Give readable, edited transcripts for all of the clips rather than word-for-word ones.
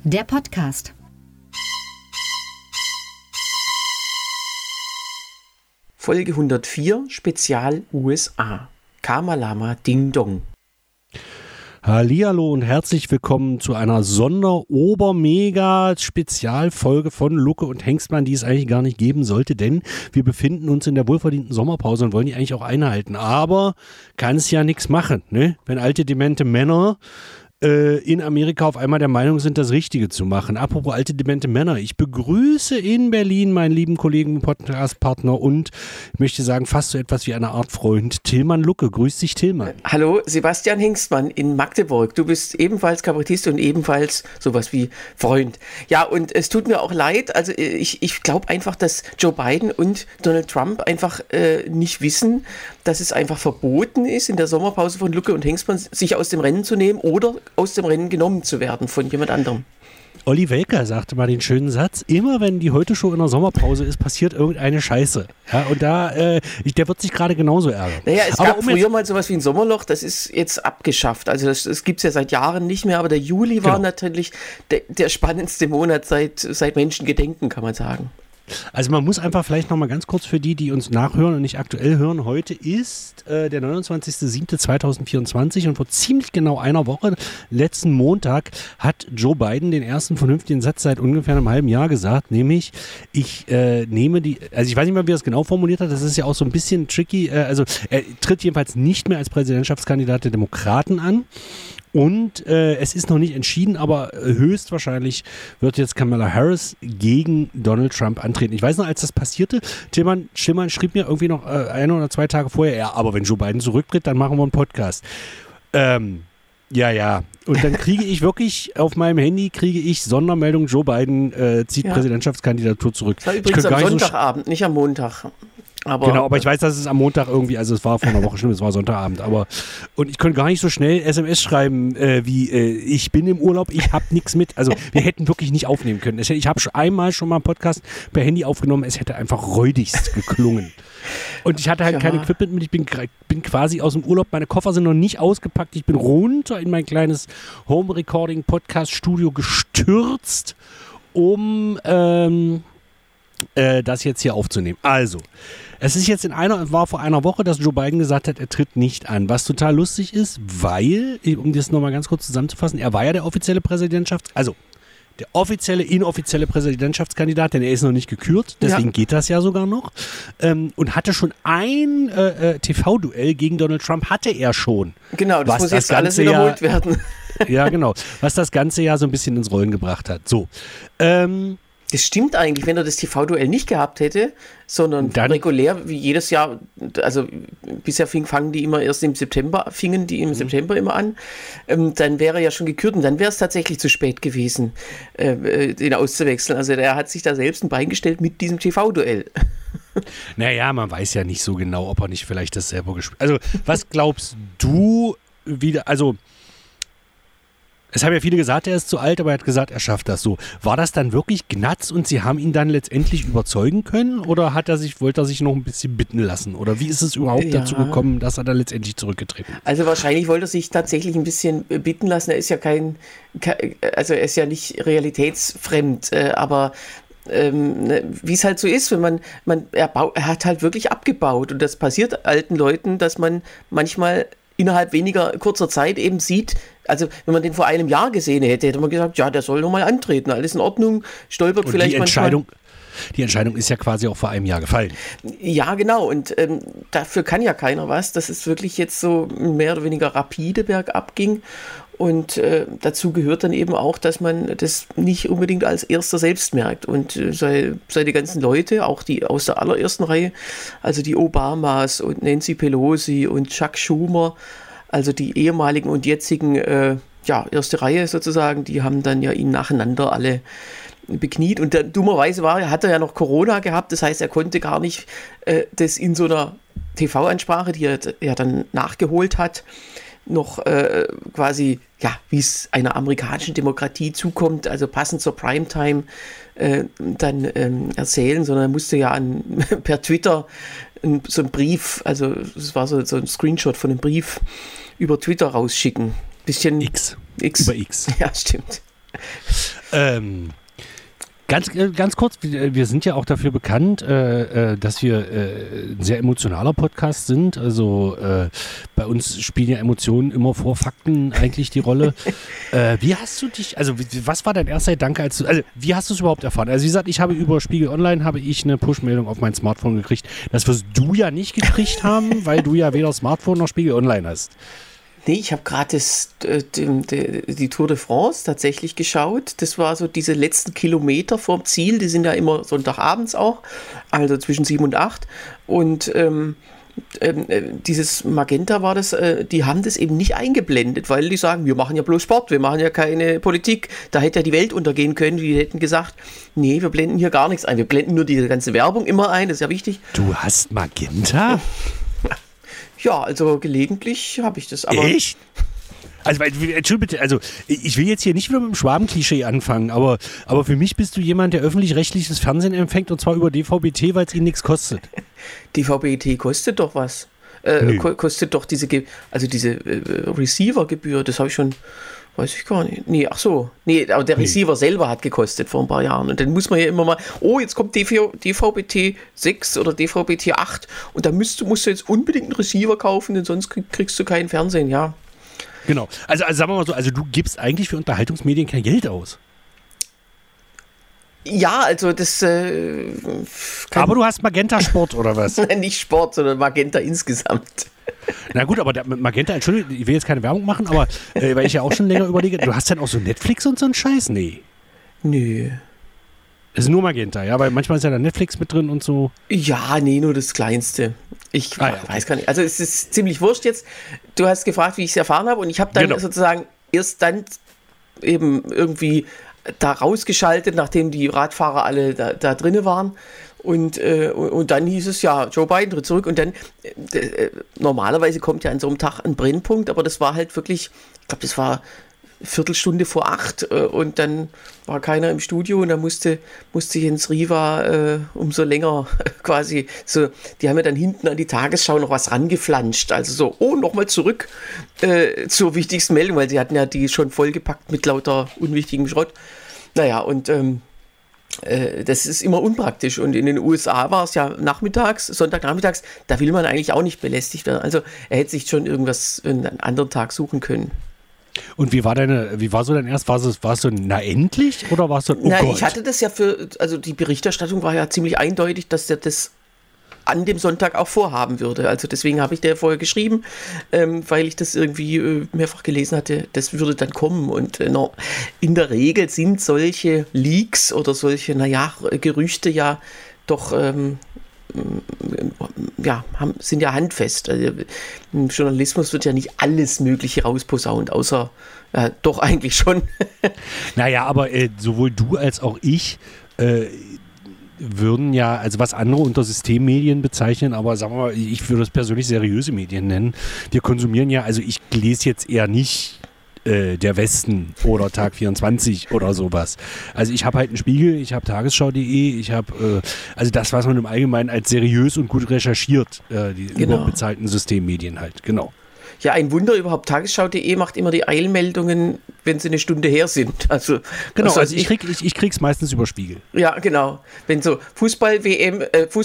der Podcast. Folge 104, Spezial USA. Kamalama Ding Dong. Hallihallo und herzlich willkommen zu einer Sonder-Ober-Mega-Spezialfolge von Lucke und Hengstmann, die es eigentlich gar nicht geben sollte, denn wir befinden uns in der wohlverdienten Sommerpause und wollen die eigentlich auch einhalten. Aber kann es ja nichts machen, ne? Wenn alte, demente Männer in Amerika auf einmal der Meinung sind, das Richtige zu machen. Apropos alte, demente Männer. Ich begrüße in Berlin meinen lieben Kollegen und Podcast-Partner und ich möchte sagen, fast so etwas wie eine Art Freund, Tillmann Lucke. Grüß dich, Tillmann. Hallo, Sebastian Hengstmann in Magdeburg. Du bist ebenfalls Kabarettist und ebenfalls sowas wie Freund. Ja, und es tut mir auch leid, also ich glaube einfach, dass Joe Biden und Donald Trump einfach nicht wissen, dass es einfach verboten ist, in der Sommerpause von Lucke und Hengstmann sich aus dem Rennen zu nehmen oder aus dem Rennen genommen zu werden von jemand anderem. Olli Welker sagte mal den schönen Satz, immer wenn die Heute-Show in der Sommerpause ist, passiert irgendeine Scheiße. Ja, und da, der wird sich gerade genauso ärgern. Naja, es gab früher mal sowas wie ein Sommerloch, das ist jetzt abgeschafft. Also das gibt es ja seit Jahren nicht mehr, aber der Juli war natürlich der spannendste Monat seit Menschengedenken, kann man sagen. Also man muss einfach vielleicht nochmal ganz kurz für die uns nachhören und nicht aktuell hören, heute ist der 29.07.2024 und vor ziemlich genau einer Woche, letzten Montag, hat Joe Biden den ersten vernünftigen Satz seit ungefähr einem halben Jahr gesagt, nämlich ich nehme also ich weiß nicht mal, wie er es genau formuliert hat, das ist ja auch so ein bisschen tricky, also er tritt jedenfalls nicht mehr als Präsidentschaftskandidat der Demokraten an. Und es ist noch nicht entschieden, aber höchstwahrscheinlich wird jetzt Kamala Harris gegen Donald Trump antreten. Ich weiß noch, als das passierte, Tillmann schrieb mir irgendwie noch 1 oder 2 Tage vorher, ja, aber wenn Joe Biden zurücktritt, dann machen wir einen Podcast. Ja. Und dann kriege ich wirklich auf meinem Handy Sondermeldung, Joe Biden zieht Präsidentschaftskandidatur zurück. Das war übrigens am Sonntagabend, nicht am Montag. Aber ich weiß, dass es am Montag irgendwie, also es war vor einer Woche schon, es war Sonntagabend, und ich konnte gar nicht so schnell SMS schreiben, ich bin im Urlaub, ich habe nichts mit, also wir hätten wirklich nicht aufnehmen können. Ich habe einmal schon mal einen Podcast per Handy aufgenommen, es hätte einfach räudigst geklungen. Und ich hatte halt kein Equipment mit, ich bin quasi aus dem Urlaub, meine Koffer sind noch nicht ausgepackt, ich bin runter in mein kleines Home-Recording-Podcast-Studio gestürzt, um das jetzt hier aufzunehmen. Also, es ist jetzt war vor einer Woche, dass Joe Biden gesagt hat, er tritt nicht an. Was total lustig ist, weil, um das nochmal ganz kurz zusammenzufassen, er war ja der offizielle inoffizielle Präsidentschaftskandidat, denn er ist noch nicht gekürt, deswegen geht das ja sogar noch. Und hatte schon ein TV-Duell gegen Donald Trump, hatte er schon. Genau, das muss jetzt alles wiederholt werden. Ja, genau. Was das ganze Jahr so ein bisschen ins Rollen gebracht hat. So, das stimmt eigentlich, wenn er das TV-Duell nicht gehabt hätte, sondern dann regulär wie jedes Jahr, also bisher fingen die immer erst im September immer an, dann wäre er ja schon gekürt und dann wäre es tatsächlich zu spät gewesen, den auszuwechseln. Also der hat sich da selbst ein Bein gestellt mit diesem TV-Duell. Naja, man weiß ja nicht so genau, ob er nicht vielleicht das selber gespielt hat. Also was glaubst du es haben ja viele gesagt, er ist zu alt, aber er hat gesagt, er schafft das so. War das dann wirklich Gnatz und sie haben ihn dann letztendlich überzeugen können oder wollte er sich noch ein bisschen bitten lassen? Oder wie ist es überhaupt dazu gekommen, dass er dann letztendlich zurückgetreten ist? Also wahrscheinlich wollte er sich tatsächlich ein bisschen bitten lassen. Er ist ja er ist ja nicht realitätsfremd, aber wie es halt so ist, wenn er hat halt wirklich abgebaut und das passiert alten Leuten, dass man manchmal innerhalb weniger kurzer Zeit eben sieht, also wenn man den vor einem Jahr gesehen hätte man gesagt, ja, der soll nochmal antreten, alles in Ordnung, stolpert und vielleicht manchmal. Die Entscheidung ist ja quasi auch vor einem Jahr gefallen. Ja, genau, und dafür kann ja keiner was, dass es wirklich jetzt so mehr oder weniger rapide bergab ging. Und dazu gehört dann eben auch, dass man das nicht unbedingt als Erster selbst merkt. Und seine ganzen Leute, auch die aus der allerersten Reihe, also die Obamas und Nancy Pelosi und Chuck Schumer, also die ehemaligen und jetzigen erste Reihe sozusagen, die haben dann ja ihn nacheinander alle bekniet. Und dummerweise hat er ja noch Corona gehabt, das heißt, er konnte gar nicht das in so einer TV-Ansprache, die er dann nachgeholt hat, noch quasi, wie es einer amerikanischen Demokratie zukommt, also passend zur Primetime dann erzählen, sondern er musste ja per Twitter so einen Brief, also es war so ein Screenshot von einem Brief über Twitter rausschicken. Bisschen Über X. Ja, stimmt. Ganz kurz, wir sind ja auch dafür bekannt, dass wir ein sehr emotionaler Podcast sind. Also bei uns spielen ja Emotionen immer vor Fakten eigentlich die Rolle. Wie hast du dich, also was war dein erster Gedanke, wie hast du es überhaupt erfahren? Also wie gesagt, ich habe über Spiegel Online eine Push-Meldung auf mein Smartphone gekriegt. Das wirst du ja nicht gekriegt haben, weil du ja weder Smartphone noch Spiegel Online hast. Nee, ich habe gerade die Tour de France tatsächlich geschaut. Das war so diese letzten Kilometer vorm Ziel. Die sind ja immer Sonntagabends auch, also zwischen 7 und 8. Und dieses Magenta war das, die haben das eben nicht eingeblendet, weil die sagen, wir machen ja bloß Sport, wir machen ja keine Politik. Da hätte ja die Welt untergehen können. Die hätten gesagt, nee, wir blenden hier gar nichts ein. Wir blenden nur diese ganze Werbung immer ein, das ist ja wichtig. Du hast Magenta? Ja, also gelegentlich habe ich das. Aber echt? Also, Entschuldigung bitte, also ich will jetzt hier nicht wieder mit dem Schwabenklischee anfangen, aber für mich bist du jemand, der öffentlich-rechtliches Fernsehen empfängt und zwar über DVB-T, weil es ihn nichts kostet. DVB-T kostet doch was. Kostet doch diese Receiver-Gebühr, das habe ich schon, weiß ich gar nicht. Nee, ach so. Nee, aber der Receiver selber hat gekostet vor ein paar Jahren. Und dann muss man ja immer mal, jetzt kommt DVB-T 6 oder DVB-T 8 und da musst du jetzt unbedingt einen Receiver kaufen, denn sonst kriegst du kein Fernsehen, ja. Genau. Also sagen wir mal so, also du gibst eigentlich für Unterhaltungsmedien kein Geld aus. Ja, also das aber du hast Magenta Sport oder was? Nein, nicht Sport, sondern Magenta insgesamt. Na gut, aber Magenta, Entschuldigung, ich will jetzt keine Werbung machen, aber weil ich ja auch schon länger überlege, du hast dann auch so Netflix und so einen Scheiß? Nee. Nö. Das ist nur Magenta, ja, weil manchmal ist ja da Netflix mit drin und so. Ja, nee, nur das Kleinste. Ich weiß gar nicht. Also es ist ziemlich wurscht jetzt. Du hast gefragt, wie ich es erfahren habe und ich habe dann sozusagen erst dann eben irgendwie da rausgeschaltet, nachdem die Radfahrer alle da drinne waren. Und dann hieß es ja, Joe Biden tritt zurück. Und dann, normalerweise kommt ja an so einem Tag ein Brennpunkt, aber das war halt wirklich, ich glaube, das war Viertelstunde vor 8 und dann war keiner im Studio und dann musste Jens Riva umso länger quasi so, die haben ja dann hinten an die Tagesschau noch was rangeflanscht, also so, nochmal zurück zur wichtigsten Meldung, weil sie hatten ja die schon vollgepackt mit lauter unwichtigem Schrott. Naja, und das ist immer unpraktisch und in den USA war es ja Sonntagnachmittags, da will man eigentlich auch nicht belästigt werden, also er hätte sich schon einen anderen Tag suchen können. Und wie war so dein erst? Warst du endlich oder warst du Gott? Ich hatte das ja also die Berichterstattung war ja ziemlich eindeutig, dass der das an dem Sonntag auch vorhaben würde. Also deswegen habe ich dir vorher geschrieben, weil ich das irgendwie mehrfach gelesen hatte, das würde dann kommen. Und in der Regel sind solche Leaks oder solche, Gerüchte ja doch sind ja handfest. Also, im Journalismus wird ja nicht alles Mögliche rausposaunt, außer doch eigentlich schon. Naja, aber sowohl du als auch ich würden ja, also was andere unter Systemmedien bezeichnen, aber sagen wir mal, ich würde das persönlich seriöse Medien nennen. Wir konsumieren ja, also ich lese jetzt eher nicht der Westen oder Tag 24 oder sowas. Also ich habe halt einen Spiegel, ich habe tagesschau.de, ich habe also das, was man im Allgemeinen als seriös und gut recherchiert, die überbezahlten Systemmedien halt, genau. Ja, ein Wunder überhaupt. Tagesschau.de macht immer die Eilmeldungen, wenn sie eine Stunde her sind. Also, genau, also ich krieg's meistens über Spiegel. Ja, genau. Wenn so Fußball-EM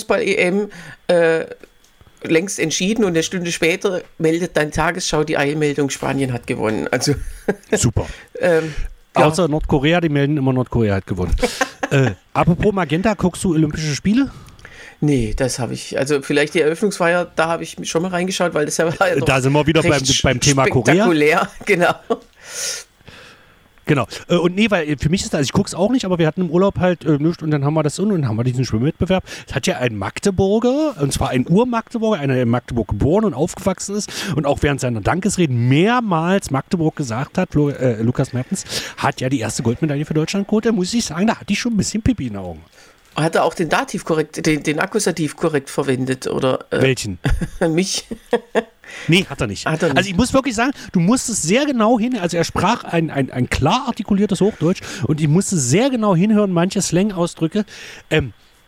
längst entschieden und eine Stunde später meldet dann Tagesschau die Eilmeldung, Spanien hat gewonnen. Also super. Außer Nordkorea, die melden immer, Nordkorea hat gewonnen. Apropos Magenta, guckst du Olympische Spiele? Nee, das habe ich, also vielleicht die Eröffnungsfeier, da habe ich schon mal reingeschaut, weil das ja war ja da sind wir wieder beim Thema Korea. Genau. Genau. Und nee, weil für mich ist das, also ich gucke es auch nicht, aber wir hatten im Urlaub halt nichts und dann haben wir das und dann haben wir diesen Schwimmwettbewerb. Es hat ja ein Magdeburger, und zwar ein Ur-Magdeburger, einer, der in Magdeburg geboren und aufgewachsen ist und auch während seiner Dankesreden mehrmals Magdeburg gesagt hat, Lukas Mertens, hat ja die erste Goldmedaille für Deutschland geholt. Da muss ich sagen, da hatte ich schon ein bisschen Pipi in den Augen. Hat er auch den Dativ korrekt, den Akkusativ korrekt verwendet, oder? Welchen? Mich? Nee, hat er nicht. Also ich muss wirklich sagen, du musstest sehr genau hin, also er sprach ein klar artikuliertes Hochdeutsch und ich musste sehr genau hinhören, manche Slang-Ausdrücke.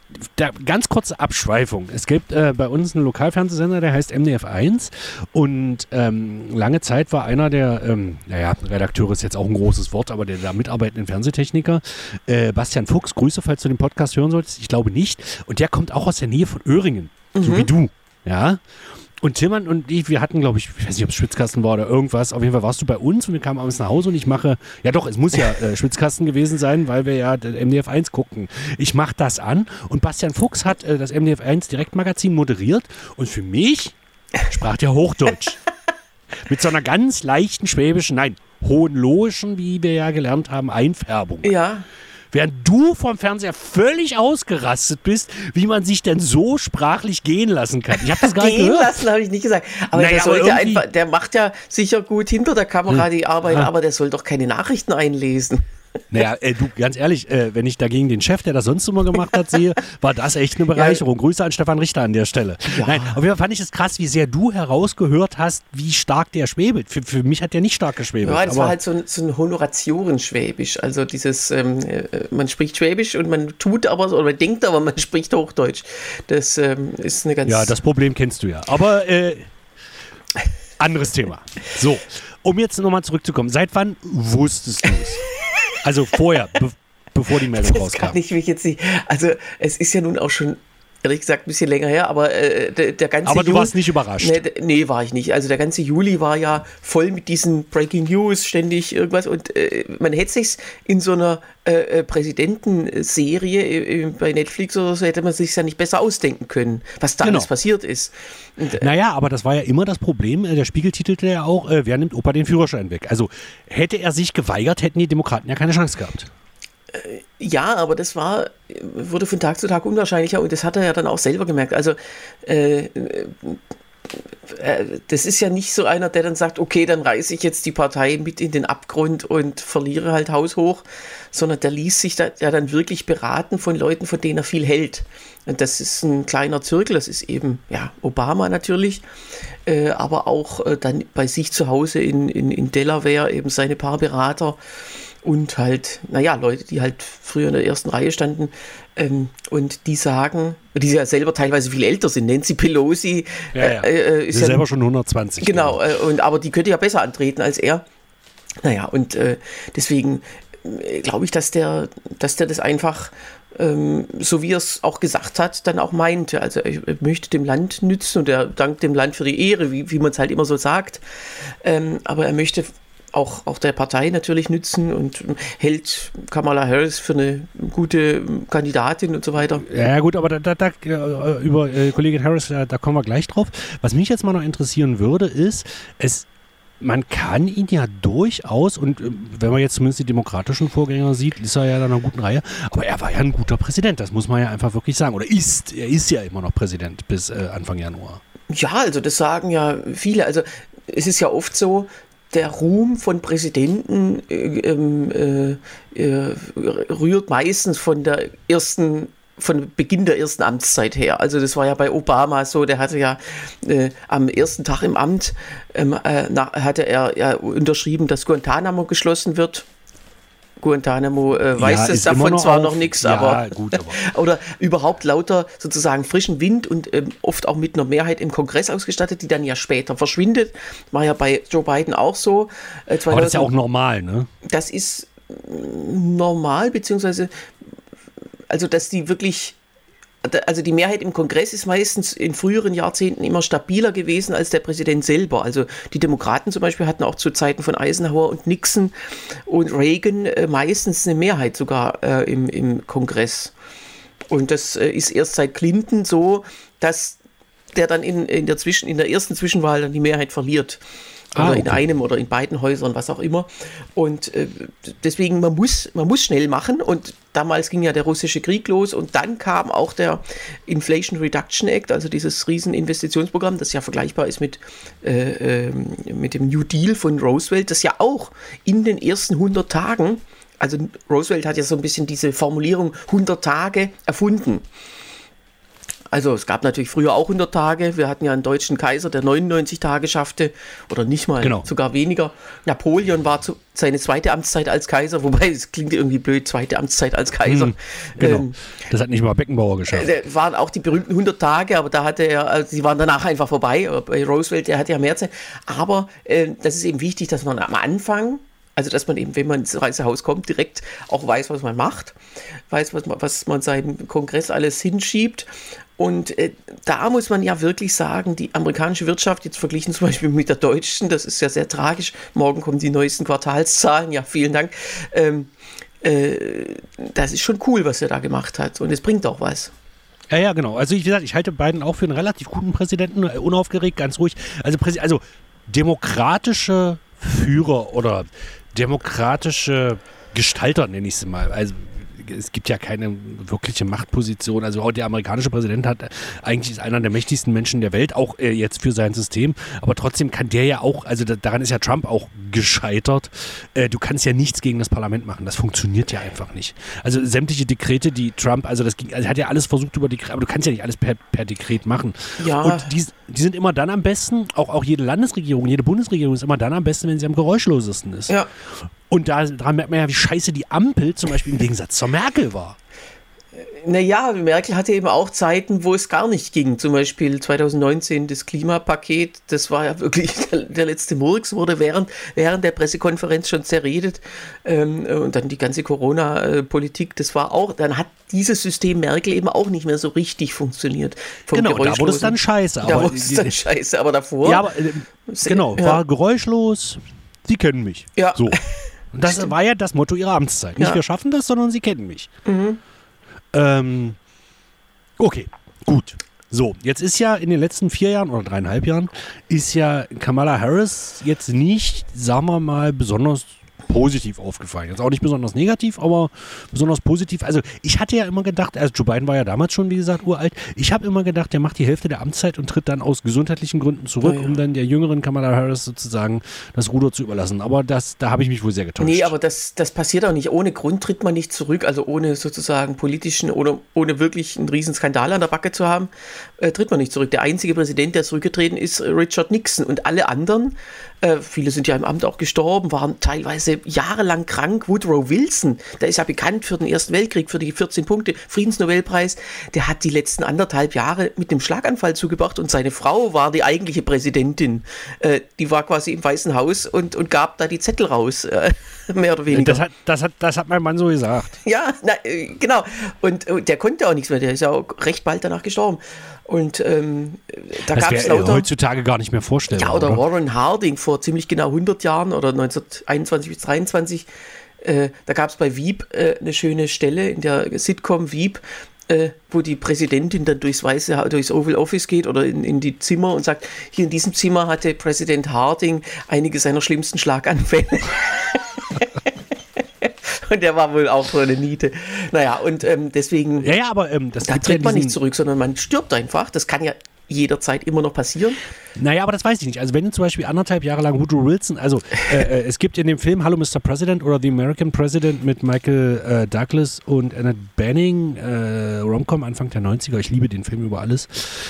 ganz kurze Abschweifung. Es gibt bei uns einen Lokalfernsehsender, der heißt MDF1 und lange Zeit war einer der, Redakteur ist jetzt auch ein großes Wort, aber der da mitarbeitenden Fernsehtechniker, Bastian Fuchs, Grüße, falls du den Podcast hören solltest, ich glaube nicht. Und der kommt auch aus der Nähe von Öhringen, so wie du, ja. Und Tillmann und ich, wir hatten, glaube ich weiß nicht, ob es Schwitzkasten war oder irgendwas. Auf jeden Fall warst du bei uns und wir kamen abends nach Hause und ich mache, ja doch, es muss ja Schwitzkasten gewesen sein, weil wir ja MDF1 gucken. Ich mache das an und Bastian Fuchs hat das MDF1 Direktmagazin moderiert und für mich sprach der Hochdeutsch. Mit so einer ganz leichten schwäbischen, hohenlohischen, wie wir ja gelernt haben, Einfärbung. Ja. Während du vom Fernseher völlig ausgerastet bist, wie man sich denn so sprachlich gehen lassen kann. Ich habe das gar nicht gehört. Gehen lassen habe ich nicht gesagt. Aber der macht ja sicher gut hinter der Kamera die Arbeit, aber der soll doch keine Nachrichten einlesen. Naja, du, ganz ehrlich, wenn ich dagegen den Chef, der das sonst immer gemacht hat, sehe, war das echt eine Bereicherung. Grüße an Stefan Richter an der Stelle. Ja. Nein, auf jeden Fall fand ich es krass, wie sehr du herausgehört hast, wie stark der schwebelt. Für mich hat der nicht stark geschwebelt. Ja, das war halt so ein Honoratioren-Schwäbisch. Also dieses, man spricht Schwäbisch und man tut aber, oder man denkt aber, man spricht Hochdeutsch. Das ist eine ganz... Ja, das Problem kennst du ja. Aber anderes Thema. So, um jetzt nochmal zurückzukommen. Seit wann wusstest du es? Also vorher, bevor die Meldung rauskam. Das kann ich mich jetzt nicht. Also es ist ja nun auch schon, ehrlich gesagt, ein bisschen länger her, aber der ganze Aber du warst nicht überrascht. Nee, war ich nicht. Also der ganze Juli war ja voll mit diesen Breaking News, ständig irgendwas. Und man hätte sich's in so einer Präsidentenserie bei Netflix oder so, hätte man sich ja nicht besser ausdenken können, was da alles passiert ist. Und, naja, aber das war ja immer das Problem. Der Spiegel titelte ja auch, wer nimmt Opa den Führerschein weg? Also hätte er sich geweigert, hätten die Demokraten ja keine Chance gehabt. Ja, aber das wurde von Tag zu Tag unwahrscheinlicher und das hat er ja dann auch selber gemerkt. Also das ist ja nicht so einer, der dann sagt, okay, dann reiße ich jetzt die Partei mit in den Abgrund und verliere halt haushoch, sondern der ließ sich da ja dann wirklich beraten von Leuten, von denen er viel hält. Und das ist ein kleiner Zirkel, das ist eben Obama natürlich, aber auch dann bei sich zu Hause in Delaware eben seine paar Berater. Und halt, Leute, die halt früher in der ersten Reihe standen und die sagen, die ja selber teilweise viel älter sind. Nancy Pelosi ist ja selber schon 120. Genau, aber die könnte ja besser antreten als er. Deswegen glaube ich, dass der das einfach, so wie er es auch gesagt hat, dann auch meinte. Also er möchte dem Land nützen und er dankt dem Land für die Ehre, wie man es halt immer so sagt. Aber er möchte auch der Partei natürlich nützen und hält Kamala Harris für eine gute Kandidatin und so weiter. Ja gut, aber über Kollegin Harris, da kommen wir gleich drauf. Was mich jetzt mal noch interessieren würde, ist, man kann ihn ja durchaus, und wenn man jetzt zumindest die demokratischen Vorgänger sieht, ist er ja in einer guten Reihe, aber er war ja ein guter Präsident, das muss man ja einfach wirklich sagen. Oder er ist ja immer noch Präsident bis Anfang Januar. Ja, also das sagen ja viele. Also es ist ja oft so, der Ruhm von Präsidenten rührt meistens von Beginn der ersten Amtszeit her. Also das war ja bei Obama so, der hatte ja am ersten Tag im Amt hatte er ja unterschrieben, dass Guantanamo geschlossen wird. Guantanamo weiß es davon zwar noch nichts, aber oder überhaupt lauter sozusagen frischen Wind und oft auch mit einer Mehrheit im Kongress ausgestattet, die dann ja später verschwindet. War ja bei Joe Biden auch so. Aber das ist ja auch normal, ne? Das ist normal, beziehungsweise also dass die wirklich, also die Mehrheit im Kongress ist meistens in früheren Jahrzehnten immer stabiler gewesen als der Präsident selber. Also die Demokraten zum Beispiel hatten auch zu Zeiten von Eisenhower und Nixon und Reagan meistens eine Mehrheit sogar im Kongress. Und das ist erst seit Clinton so, dass der dann in der ersten Zwischenwahl dann die Mehrheit verliert. Oder in einem oder in beiden Häusern, was auch immer. Und deswegen, man muss schnell machen. Und damals ging ja der russische Krieg los. Und dann kam auch der Inflation Reduction Act, also dieses Rieseninvestitionsprogramm, das ja vergleichbar ist mit dem New Deal von Roosevelt, das ja auch in den ersten 100 Tagen, also Roosevelt hat ja so ein bisschen diese Formulierung 100 Tage erfunden. Also es gab natürlich früher auch 100 Tage. Wir hatten ja einen deutschen Kaiser, der 99 Tage schaffte oder nicht mal, sogar weniger. Napoleon war seine zweite Amtszeit als Kaiser, wobei es klingt irgendwie blöd, zweite Amtszeit als Kaiser. Genau. Das hat nicht mal Beckenbauer geschafft. Waren auch die berühmten 100 Tage, aber da hatte er, also die waren danach einfach vorbei. Bei Roosevelt, der hatte ja mehr Zeit. Aber das ist eben wichtig, dass man am Anfang, also dass man eben, wenn man ins Weiße Haus kommt, direkt auch weiß, was man macht, weiß, was man seinem Kongress alles hinschiebt. Und da muss man ja wirklich sagen, die amerikanische Wirtschaft, jetzt verglichen zum Beispiel mit der deutschen, das ist ja sehr tragisch, morgen kommen die neuesten Quartalszahlen, ja, vielen Dank, das ist schon cool, was er da gemacht hat und es bringt auch was. Ja, genau. Also wie gesagt, ich halte Biden auch für einen relativ guten Präsidenten, unaufgeregt, ganz ruhig. Also demokratische Führer oder demokratische Gestalter, nenne ich sie mal. Also es gibt ja keine wirkliche Machtposition. Also auch der amerikanische Präsident eigentlich ist einer der mächtigsten Menschen der Welt, auch jetzt für sein System. Aber trotzdem kann der ja auch, also daran ist ja Trump auch gescheitert. Du kannst ja nichts gegen das Parlament machen. Das funktioniert ja einfach nicht. Also sämtliche Dekrete, die Trump, also er hat ja alles versucht über Dekret, aber du kannst ja nicht alles per Dekret machen. Ja. Und die sind immer dann am besten, auch jede Landesregierung, jede Bundesregierung ist immer dann am besten, wenn sie am geräuschlosesten ist. Ja. Und daran merkt man ja, wie scheiße die Ampel zum Beispiel im Gegensatz zur Merkel war. Naja, Merkel hatte eben auch Zeiten, wo es gar nicht ging. Zum Beispiel 2019 das Klimapaket, das war ja wirklich der letzte Murks, wurde während der Pressekonferenz schon zerredet. Und dann die ganze Corona-Politik, das war auch, dann hat dieses System Merkel eben auch nicht mehr so richtig funktioniert. Genau, da wurde es dann scheiße. Aber davor... Ja, aber, war geräuschlos. Sie kennen mich. Ja. So. Und das war ja das Motto ihrer Amtszeit. Nicht wir schaffen das, sondern sie kennen mich. Mhm. Okay, gut. So, jetzt ist ja in den letzten 4 Jahren oder 3,5 Jahren ist ja Kamala Harris jetzt nicht, sagen wir mal, besonders positiv aufgefallen. Jetzt auch nicht besonders negativ, aber besonders positiv. Also ich hatte ja immer gedacht, also Joe Biden war ja damals schon, wie gesagt, uralt. Ich habe immer gedacht, der macht die Hälfte der Amtszeit und tritt dann aus gesundheitlichen Gründen zurück, um dann der jüngeren Kamala Harris sozusagen das Ruder zu überlassen. Aber da habe ich mich wohl sehr getäuscht. Nee, aber das passiert auch nicht. Ohne Grund tritt man nicht zurück, also ohne sozusagen politischen oder ohne wirklich einen riesen Skandal an der Backe zu haben, tritt man nicht zurück. Der einzige Präsident, der zurückgetreten ist, Richard Nixon. Und alle anderen, viele sind ja im Amt auch gestorben, waren teilweise jahrelang krank. Woodrow Wilson, der ist ja bekannt für den Ersten Weltkrieg, für die 14 Punkte, Friedensnobelpreis, der hat die letzten 1,5 Jahre mit einem Schlaganfall zugebracht und seine Frau war die eigentliche Präsidentin. Die war quasi im Weißen Haus und gab da die Zettel raus, mehr oder weniger. Das hat mein Mann so gesagt. Ja, genau. Und der konnte auch nichts mehr, der ist ja auch recht bald danach gestorben. Und da gab es lauter... heutzutage gar nicht mehr vorstellbar. Ja, oder Warren Harding vor ziemlich genau 100 Jahren oder 1921 bis 1923. Da gab es bei Veep eine schöne Stelle in der Sitcom Veep, wo die Präsidentin dann durchs Oval Office geht oder in die Zimmer und sagt, hier in diesem Zimmer hatte Präsident Harding einige seiner schlimmsten Schlaganfälle. Und der war wohl auch so eine Niete. Naja, und deswegen, aber da tritt man nicht zurück, sondern man stirbt einfach. Das kann ja jederzeit immer noch passieren. Naja, aber das weiß ich nicht. Also wenn du zum Beispiel 1,5 Jahre lang Woodrow Wilson, also es gibt in dem Film Hallo Mr. President oder The American President mit Michael Douglas und Annette Bening, Rom-Com Anfang der 90er, ich liebe den Film über alles,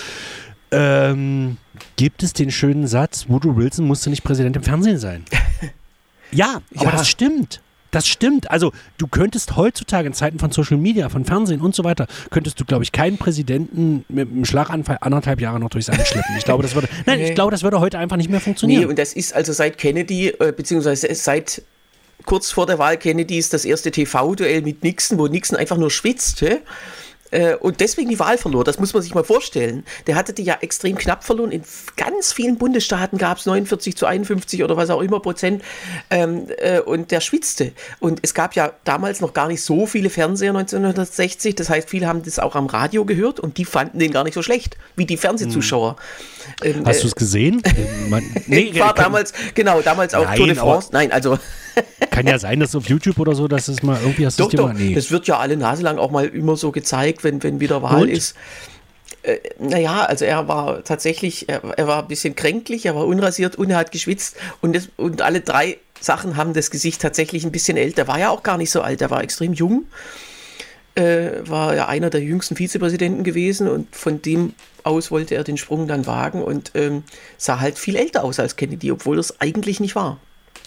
gibt es den schönen Satz, Woodrow Wilson musste nicht Präsident im Fernsehen sein. Ja, aber das stimmt. Das stimmt. Also du könntest heutzutage in Zeiten von Social Media, von Fernsehen und so weiter, könntest du, glaube ich, keinen Präsidenten mit einem Schlaganfall 1,5 Jahre noch durchs Land schleppen. Ich glaube, das würde heute einfach nicht mehr funktionieren. Nee, und das ist also seit Kennedy, beziehungsweise seit kurz vor der Wahl Kennedys das erste TV-Duell mit Nixon, wo Nixon einfach nur schwitzte. Und deswegen die Wahl verlor, das muss man sich mal vorstellen. Der hatte die ja extrem knapp verloren. In ganz vielen Bundesstaaten gab es 49-51 oder was auch immer Prozent. Und der schwitzte. Und es gab ja damals noch gar nicht so viele Fernseher 1960. Das heißt, viele haben das auch am Radio gehört und die fanden den gar nicht so schlecht wie die Fernsehzuschauer. Hast du es gesehen? Ich war damals auch Tour de France. Nein, also... Kann ja sein, dass auf YouTube oder so, dass es mal irgendwie hast du Doch, das wird ja alle Nase lang auch mal immer so gezeigt, wenn wieder Wahl ist. Naja, also er war tatsächlich, er war ein bisschen kränklich, er war unrasiert und er hat geschwitzt und alle 3 Sachen haben das Gesicht tatsächlich ein bisschen älter. Er war ja auch gar nicht so alt, er war extrem jung. war ja einer der jüngsten Vizepräsidenten gewesen und von dem aus wollte er den Sprung dann wagen und sah halt viel älter aus als Kennedy, obwohl das eigentlich nicht war.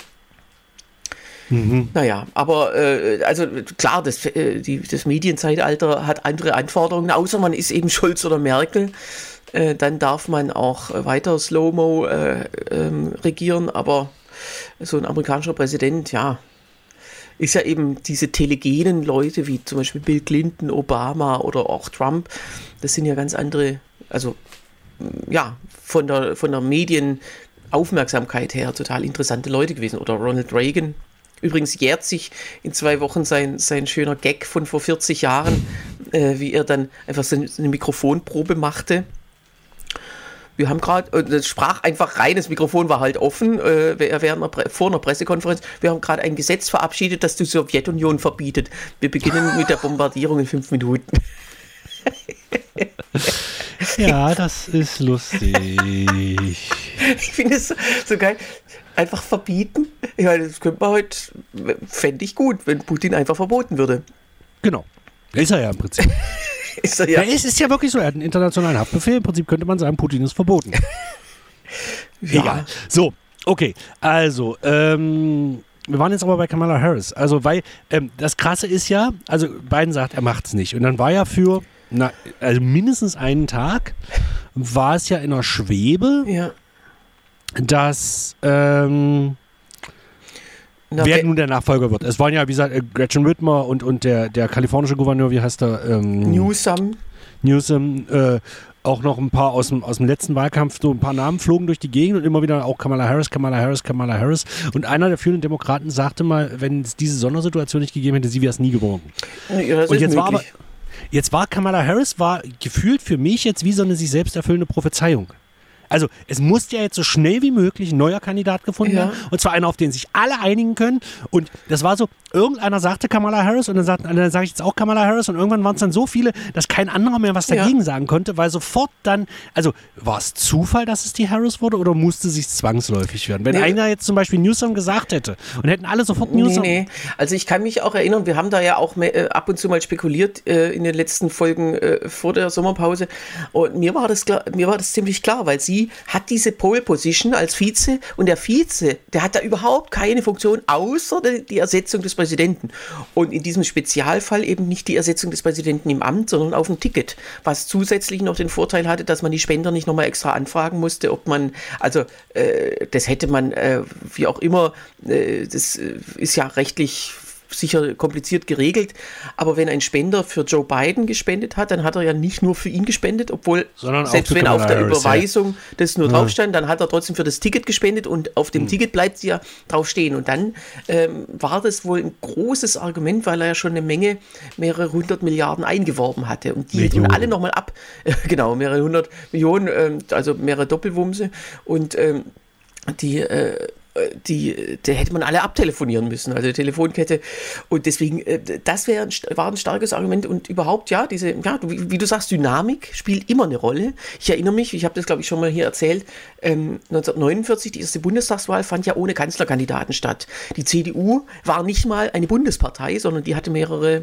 Naja, aber also klar, das Medienzeitalter hat andere Anforderungen, außer man ist eben Scholz oder Merkel. Dann darf man auch weiter Slow-Mo regieren, aber so ein amerikanischer Präsident, ja, ist ja eben diese telegenen Leute wie zum Beispiel Bill Clinton, Obama oder auch Trump, das sind ja ganz andere, also ja, von der Medienaufmerksamkeit her total interessante Leute gewesen. Oder Ronald Reagan. Übrigens jährt sich in 2 Wochen sein schöner Gag von vor 40 Jahren, wie er dann einfach so eine Mikrofonprobe machte. Wir haben gerade, das sprach einfach rein, das Mikrofon war halt offen, vor einer Pressekonferenz. Wir haben gerade ein Gesetz verabschiedet, das die Sowjetunion verbietet. Wir beginnen mit der Bombardierung in 5 Minuten. Ja, das ist lustig. Ich finde es so geil. Einfach verbieten. Ja, das könnte man heute, fände ich gut, wenn Putin einfach verboten würde. Genau. Ist er ja im Prinzip. Ist er ja. Ja, es ist ja wirklich so, er hat einen internationalen Haftbefehl. Im Prinzip könnte man sagen, Putin ist verboten. Ja. Egal. So, okay. Also, wir waren jetzt aber bei Kamala Harris. Also, weil das Krasse ist ja, also Biden sagt, er macht es nicht. Und dann war ja also mindestens einen Tag, war es ja in der Schwebe, Ja. dass wer nun der Nachfolger wird. Es waren ja, wie gesagt, Gretchen Whitmer und der kalifornische Gouverneur, wie heißt der? Newsom, auch noch ein paar aus dem letzten Wahlkampf, so ein paar Namen flogen durch die Gegend und immer wieder auch Kamala Harris. Und einer der führenden Demokraten sagte mal, wenn es diese Sondersituation nicht gegeben hätte, sie wäre es nie geworden. Ja, das und ist jetzt möglich. Jetzt war Kamala Harris gefühlt für mich jetzt wie so eine sich selbst erfüllende Prophezeiung. Also es musste ja jetzt so schnell wie möglich ein neuer Kandidat gefunden werden. Und zwar einer, auf den sich alle einigen können. Und das war so, irgendeiner sagte Kamala Harris und dann sage ich jetzt auch Kamala Harris. Und irgendwann waren es dann so viele, dass kein anderer mehr was dagegen sagen konnte, weil sofort dann, also war es Zufall, dass es die Harris wurde oder musste es sich zwangsläufig werden? Wenn einer jetzt zum Beispiel Newsom gesagt hätte und hätten alle sofort Newsom... Nee. Also ich kann mich auch erinnern, wir haben da ja auch ab und zu mal spekuliert in den letzten Folgen vor der Sommerpause. Und mir war das ziemlich klar, weil sie hat diese Pole Position als Vize und der Vize, der hat da überhaupt keine Funktion außer die Ersetzung des Präsidenten. Und in diesem Spezialfall eben nicht die Ersetzung des Präsidenten im Amt, sondern auf dem Ticket. Was zusätzlich noch den Vorteil hatte, dass man die Spender nicht nochmal extra anfragen musste, ob man, also das hätte man, wie auch immer, das ist ja rechtlich sicher kompliziert geregelt, aber wenn ein Spender für Joe Biden gespendet hat, dann hat er ja nicht nur für ihn gespendet, obwohl sondern selbst wenn auf der Überweisung das nur drauf stand, dann hat er trotzdem für das Ticket gespendet und auf dem Ticket bleibt sie ja drauf stehen. Und dann war das wohl ein großes Argument, weil er ja schon mehrere 100 Milliarden eingeworben hatte und die hätten alle nochmal genau, mehrere 100 Millionen, also mehrere Doppelwumse und die hätte man alle abtelefonieren müssen, also die Telefonkette. Und deswegen, das war ein starkes Argument. Und überhaupt, wie du sagst, Dynamik spielt immer eine Rolle. Ich erinnere mich, ich habe das, glaube ich, schon mal hier erzählt, 1949, die erste Bundestagswahl fand ja ohne Kanzlerkandidaten statt. Die CDU war nicht mal eine Bundespartei, sondern die hatte mehrere,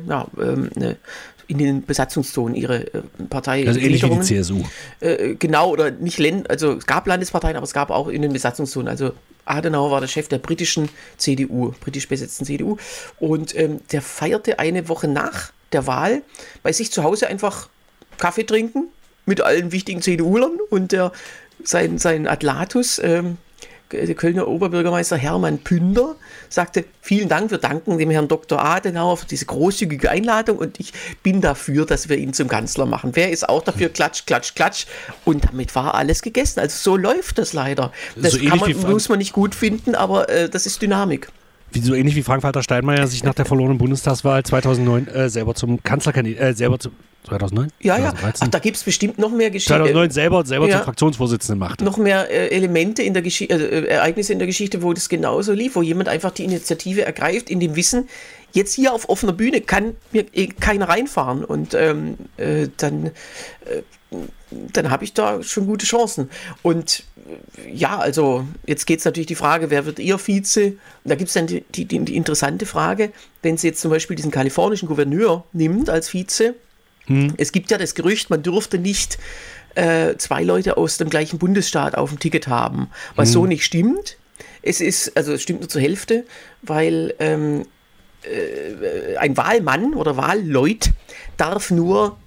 in den Besatzungszonen ihre Partei. Also ähnlich wie die CSU. Genau, oder nicht also es gab Landesparteien, aber es gab auch in den Besatzungszonen. Also Adenauer war der Chef der britisch besetzten CDU. Und der feierte eine Woche nach der Wahl bei sich zu Hause einfach Kaffee trinken mit allen wichtigen CDU-Lern und sein Adlatus, der Kölner Oberbürgermeister Hermann Pünder, sagte, vielen Dank, wir danken dem Herrn Dr. Adenauer für diese großzügige Einladung und ich bin dafür, dass wir ihn zum Kanzler machen. Wer ist auch dafür? Klatsch, klatsch, klatsch. Und damit war alles gegessen. Also so läuft das leider. Das so muss man nicht gut finden, aber das ist Dynamik. So ähnlich wie Frank-Walter Steinmeier sich nach der verlorenen Bundestagswahl 2009 selber zum Kanzlerkandidaten, 2009? Ja, 2013? Ach, da gibt es bestimmt noch mehr Geschichten. 2009 selber zum Fraktionsvorsitzenden machte. Noch mehr Elemente in der Ereignisse in der Geschichte, wo das genauso lief, wo jemand einfach die Initiative ergreift, in dem Wissen, jetzt hier auf offener Bühne kann mir keiner reinfahren und dann habe ich da schon gute Chancen. Und ja, also jetzt geht es natürlich die Frage, wer wird ihr Vize? Und da gibt es dann die interessante Frage, wenn sie jetzt zum Beispiel diesen kalifornischen Gouverneur nimmt als Vize. Es gibt ja das Gerücht, man dürfte nicht 2 Leute aus dem gleichen Bundesstaat auf dem Ticket haben, was so nicht stimmt. Es stimmt nur zur Hälfte, weil ein Wahlmann oder Wahlleut darf nur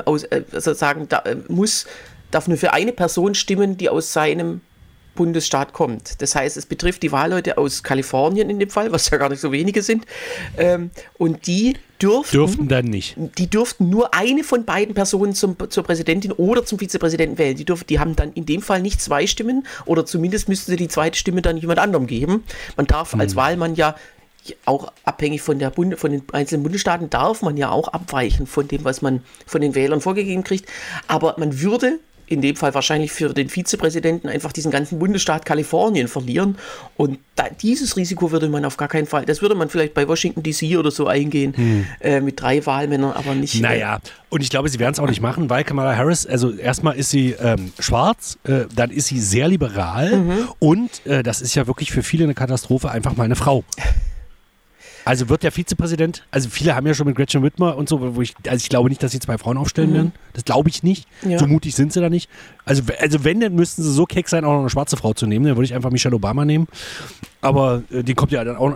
darf nur für eine Person stimmen, die aus seinem Bundesstaat kommt. Das heißt, es betrifft die Wahlleute aus Kalifornien in dem Fall, was ja gar nicht so wenige sind. Und die dürften dann nicht. Die dürften nur eine von beiden Personen zur Präsidentin oder zum Vizepräsidenten wählen. Die haben dann in dem Fall nicht 2 Stimmen oder zumindest müssten sie die zweite Stimme dann jemand anderem geben. Man darf als Wahlmann ja auch abhängig von den einzelnen Bundesstaaten darf man ja auch abweichen von dem, was man von den Wählern vorgegeben kriegt. Aber man würde in dem Fall wahrscheinlich für den Vizepräsidenten einfach diesen ganzen Bundesstaat Kalifornien verlieren. Und dieses Risiko würde man auf gar keinen Fall, das würde man vielleicht bei Washington DC oder so eingehen, mit 3 Wahlmännern, aber nicht. Naja, und ich glaube, sie werden es auch nicht machen, weil Kamala Harris, also erstmal ist sie schwarz, dann ist sie sehr liberal und das ist ja wirklich für viele eine Katastrophe, einfach mal eine Frau. Also wird der Vizepräsident, also viele haben ja schon mit Gretchen Whitmer und so, ich glaube nicht, dass sie 2 Frauen aufstellen werden. Das glaube ich nicht. Ja. So mutig sind sie da nicht. Also wenn, dann müssten sie so keck sein, auch noch eine schwarze Frau zu nehmen. Dann würde ich einfach Michelle Obama nehmen. Aber die kommt ja dann auch noch,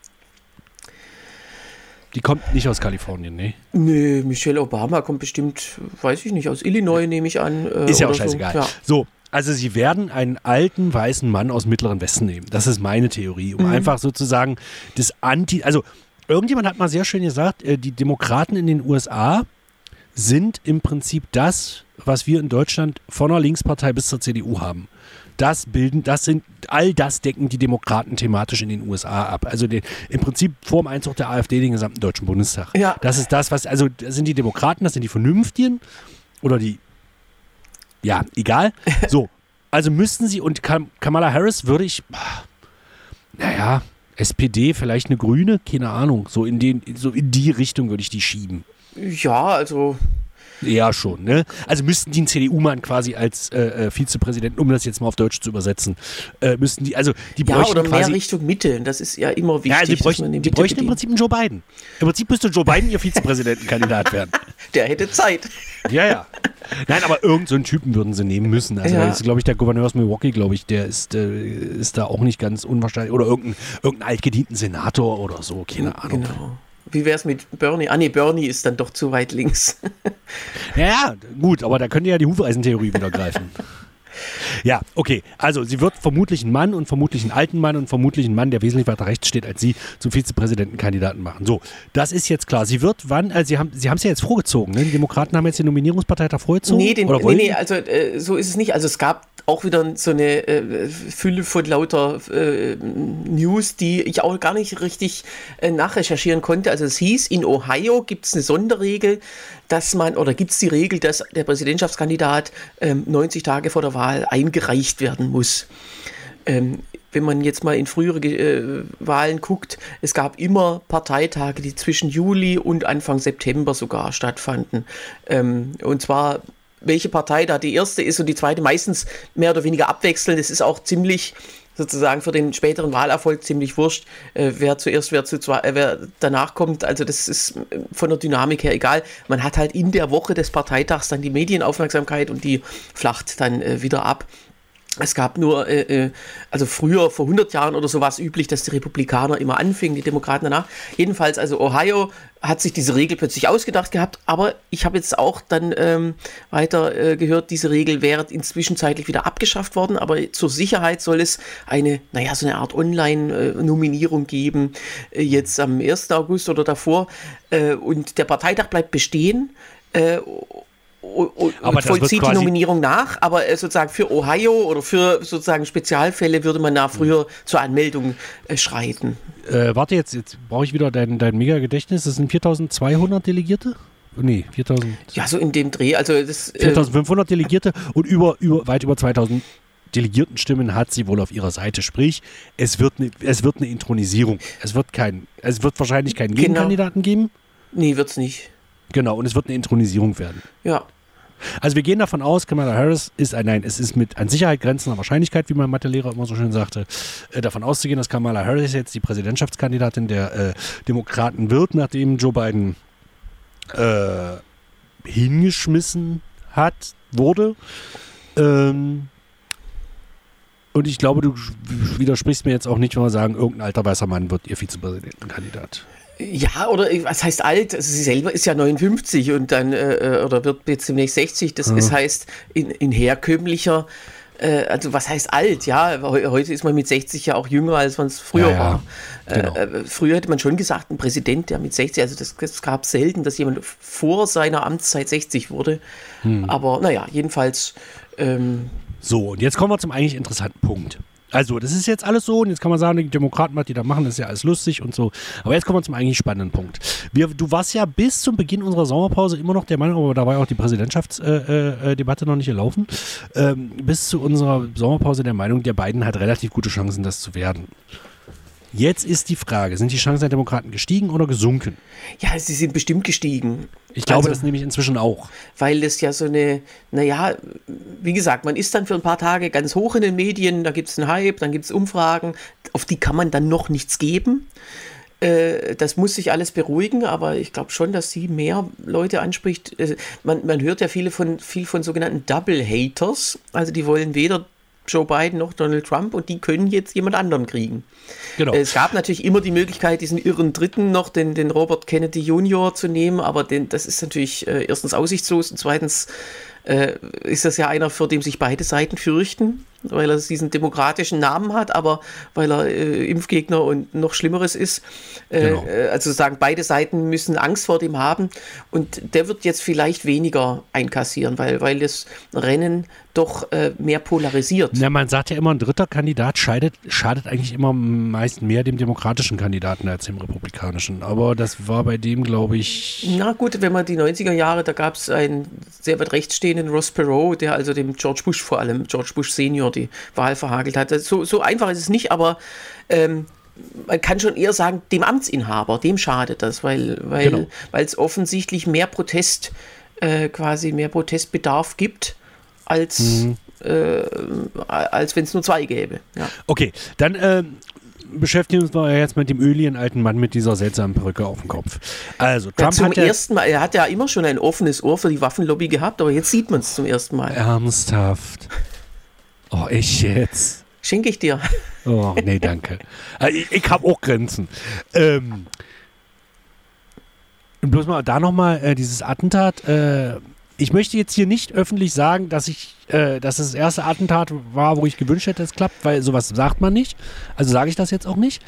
die kommt nicht aus Kalifornien, ne? Nee, Michelle Obama kommt bestimmt, weiß ich nicht, aus Illinois, nehme ich an. Ist ja auch scheißegal. So. Ja. So. Also sie werden einen alten, weißen Mann aus Mittleren Westen nehmen. Das ist meine Theorie. Um einfach sozusagen also irgendjemand hat mal sehr schön gesagt, die Demokraten in den USA sind im Prinzip das, was wir in Deutschland von der Linkspartei bis zur CDU haben. All das decken die Demokraten thematisch in den USA ab. Also im Prinzip vor dem Einzug der AfD den gesamten Deutschen Bundestag. Ja. Das ist das, das sind die Demokraten, das sind die Vernünftigen oder die ja, egal. So, also müssten sie, und Kamala Harris würde ich, SPD, vielleicht eine Grüne, keine Ahnung, so in die Richtung würde ich die schieben. Ja, also Ja, schon, ne? Also müssten die einen CDU-Mann quasi als Vizepräsidenten, um das jetzt mal auf Deutsch zu übersetzen, müssten die, also die bräuchten oder quasi... mehr Richtung Mitte, das ist ja immer wichtig. Ja, also die bräuchten im Prinzip einen Joe Biden. Im Prinzip müsste Joe Biden ihr Vizepräsidentenkandidat werden. Der hätte Zeit. Ja. Nein, aber irgend so einen Typen würden sie nehmen müssen. Also da ist, glaube ich, der Gouverneur aus Milwaukee, glaube ich, der ist da auch nicht ganz unwahrscheinlich. Oder irgendein altgedienten Senator oder so, keine Ahnung. Genau. Wie wäre es mit Bernie? Bernie ist dann doch zu weit links. Ja, gut, aber da könnte ja die Hufeisentheorie wieder greifen. Ja, okay. Also sie wird vermutlich einen Mann und vermutlich einen alten Mann und vermutlich einen Mann, der wesentlich weiter rechts steht als sie, zum Vizepräsidentenkandidaten machen. So, das ist jetzt klar. Sie wird wann, also sie haben es ja jetzt vorgezogen, ne? Die Demokraten haben jetzt den Nominierungsparteitag vorgezogen? Nee, also so ist es nicht. Also es gab auch wieder so eine Fülle von lauter News, die ich auch gar nicht richtig nachrecherchieren konnte. Also es hieß, in Ohio gibt es eine Sonderregel, dass gibt es die Regel, dass der Präsidentschaftskandidat 90 Tage vor der Wahl eingereicht werden muss. Wenn man jetzt mal in frühere Wahlen guckt, es gab immer Parteitage, die zwischen Juli und Anfang September sogar stattfanden. Und zwar welche Partei da die erste ist und die zweite meistens mehr oder weniger abwechselnd. Das ist auch ziemlich sozusagen für den späteren Wahlerfolg ziemlich wurscht, wer danach kommt. Also das ist von der Dynamik her egal. Man hat halt in der Woche des Parteitags dann die Medienaufmerksamkeit und die flacht dann wieder ab. Es gab nur, also früher, vor 100 Jahren oder so war es üblich, dass die Republikaner immer anfingen, die Demokraten danach. Jedenfalls, also Ohio hat sich diese Regel plötzlich ausgedacht gehabt, aber ich habe jetzt auch dann weiter gehört, diese Regel wäre inzwischen zeitlich wieder abgeschafft worden, aber zur Sicherheit soll es so eine Art Online-Nominierung geben, jetzt am 1. August oder davor, und der Parteitag bleibt bestehen, und vollzieht die Nominierung nach, aber sozusagen für Ohio oder für sozusagen Spezialfälle würde man da früher zur Anmeldung schreiten. Warte, jetzt brauche ich wieder dein Mega-Gedächtnis. Das sind 4.200 Delegierte? Nee, 4.000. Ja, so in dem Dreh. Also das 4.500 Delegierte und weit über 2.000 Delegiertenstimmen hat sie wohl auf ihrer Seite. Sprich, es wird eine Inthronisierung. Es wird wahrscheinlich keinen Gegenkandidaten geben. Nee, wird's nicht. Genau, und es wird eine Inthronisierung werden. Ja. Also wir gehen davon aus, Kamala Harris es ist mit an Sicherheit grenzender Wahrscheinlichkeit, wie mein Mathelehrer immer so schön sagte, davon auszugehen, dass Kamala Harris jetzt die Präsidentschaftskandidatin der Demokraten wird, nachdem Joe Biden hingeschmissen wurde. Und ich glaube, du widersprichst mir jetzt auch nicht, wenn wir sagen, irgendein alter weißer Mann wird ihr Vizepräsidentenkandidat. Ja, oder was heißt alt? Also sie selber ist ja 59 und dann, oder wird jetzt demnächst 60. Das heißt, in herkömmlicher, also was heißt alt? Ja, heute ist man mit 60 ja auch jünger, als man es früher war. Genau. Früher hätte man schon gesagt, ein Präsident, der mit 60, also das gab selten, dass jemand vor seiner Amtszeit 60 wurde. Aber naja, jedenfalls. So, und jetzt kommen wir zum eigentlich interessanten Punkt. Also, das ist jetzt alles so und jetzt kann man sagen, die Demokraten, was die da machen, ist ja alles lustig und so. Aber jetzt kommen wir zum eigentlich spannenden Punkt. Du warst ja bis zum Beginn unserer Sommerpause immer noch der Meinung, aber da war ja auch die Präsidentschaftsdebatte noch nicht gelaufen, bis zu unserer Sommerpause der Meinung, der Biden hat relativ gute Chancen, das zu werden. Jetzt ist die Frage, sind die Chancen der Demokraten gestiegen oder gesunken? Ja, sie sind bestimmt gestiegen. Ich glaube, das nehme ich inzwischen auch. Weil das ja so eine, naja, wie gesagt, man ist dann für ein paar Tage ganz hoch in den Medien, da gibt es einen Hype, dann gibt es Umfragen, auf die kann man dann noch nichts geben. Das muss sich alles beruhigen, aber ich glaube schon, dass sie mehr Leute anspricht. Man hört ja viel von sogenannten Double Haters, also die wollen weder Joe Biden noch Donald Trump und die können jetzt jemand anderen kriegen. Genau. Es gab natürlich immer die Möglichkeit, diesen irren Dritten noch, den Robert Kennedy Jr. zu nehmen, aber das ist natürlich erstens aussichtslos und zweitens ist das ja einer, vor dem sich beide Seiten fürchten, weil er diesen demokratischen Namen hat, aber weil er Impfgegner und noch Schlimmeres ist. Genau. Also sagen, beide Seiten müssen Angst vor dem haben und der wird jetzt vielleicht weniger einkassieren, weil das Rennen doch mehr polarisiert. Ja, man sagt ja immer, ein dritter Kandidat schadet eigentlich immer meist mehr dem demokratischen Kandidaten als dem republikanischen. Aber das war bei dem, glaube ich... Na gut, wenn man die 90er Jahre, da gab es einen sehr weit rechts stehenden Ross Perot, der also dem George Bush Senior, die Wahl verhagelt hat. So einfach ist es nicht, aber man kann schon eher sagen, dem Amtsinhaber, dem schadet das, weil es offensichtlich mehr Protestbedarf gibt, als wenn es nur zwei gäbe. Ja. Okay, dann beschäftigen wir uns jetzt mit dem öligen alten Mann mit dieser seltsamen Perücke auf dem Kopf. Also, Trump zum ersten Mal, er hat ja immer schon ein offenes Ohr für die Waffenlobby gehabt, aber jetzt sieht man es zum ersten Mal. Ernsthaft? Oh, ich jetzt? Schenke ich dir. Oh, nee, danke. Ich habe auch Grenzen. Bloß mal da nochmal dieses Attentat. Ich möchte jetzt hier nicht öffentlich sagen, dass das erste Attentat war, wo ich gewünscht hätte, es klappt, weil sowas sagt man nicht. Also sage ich das jetzt auch nicht.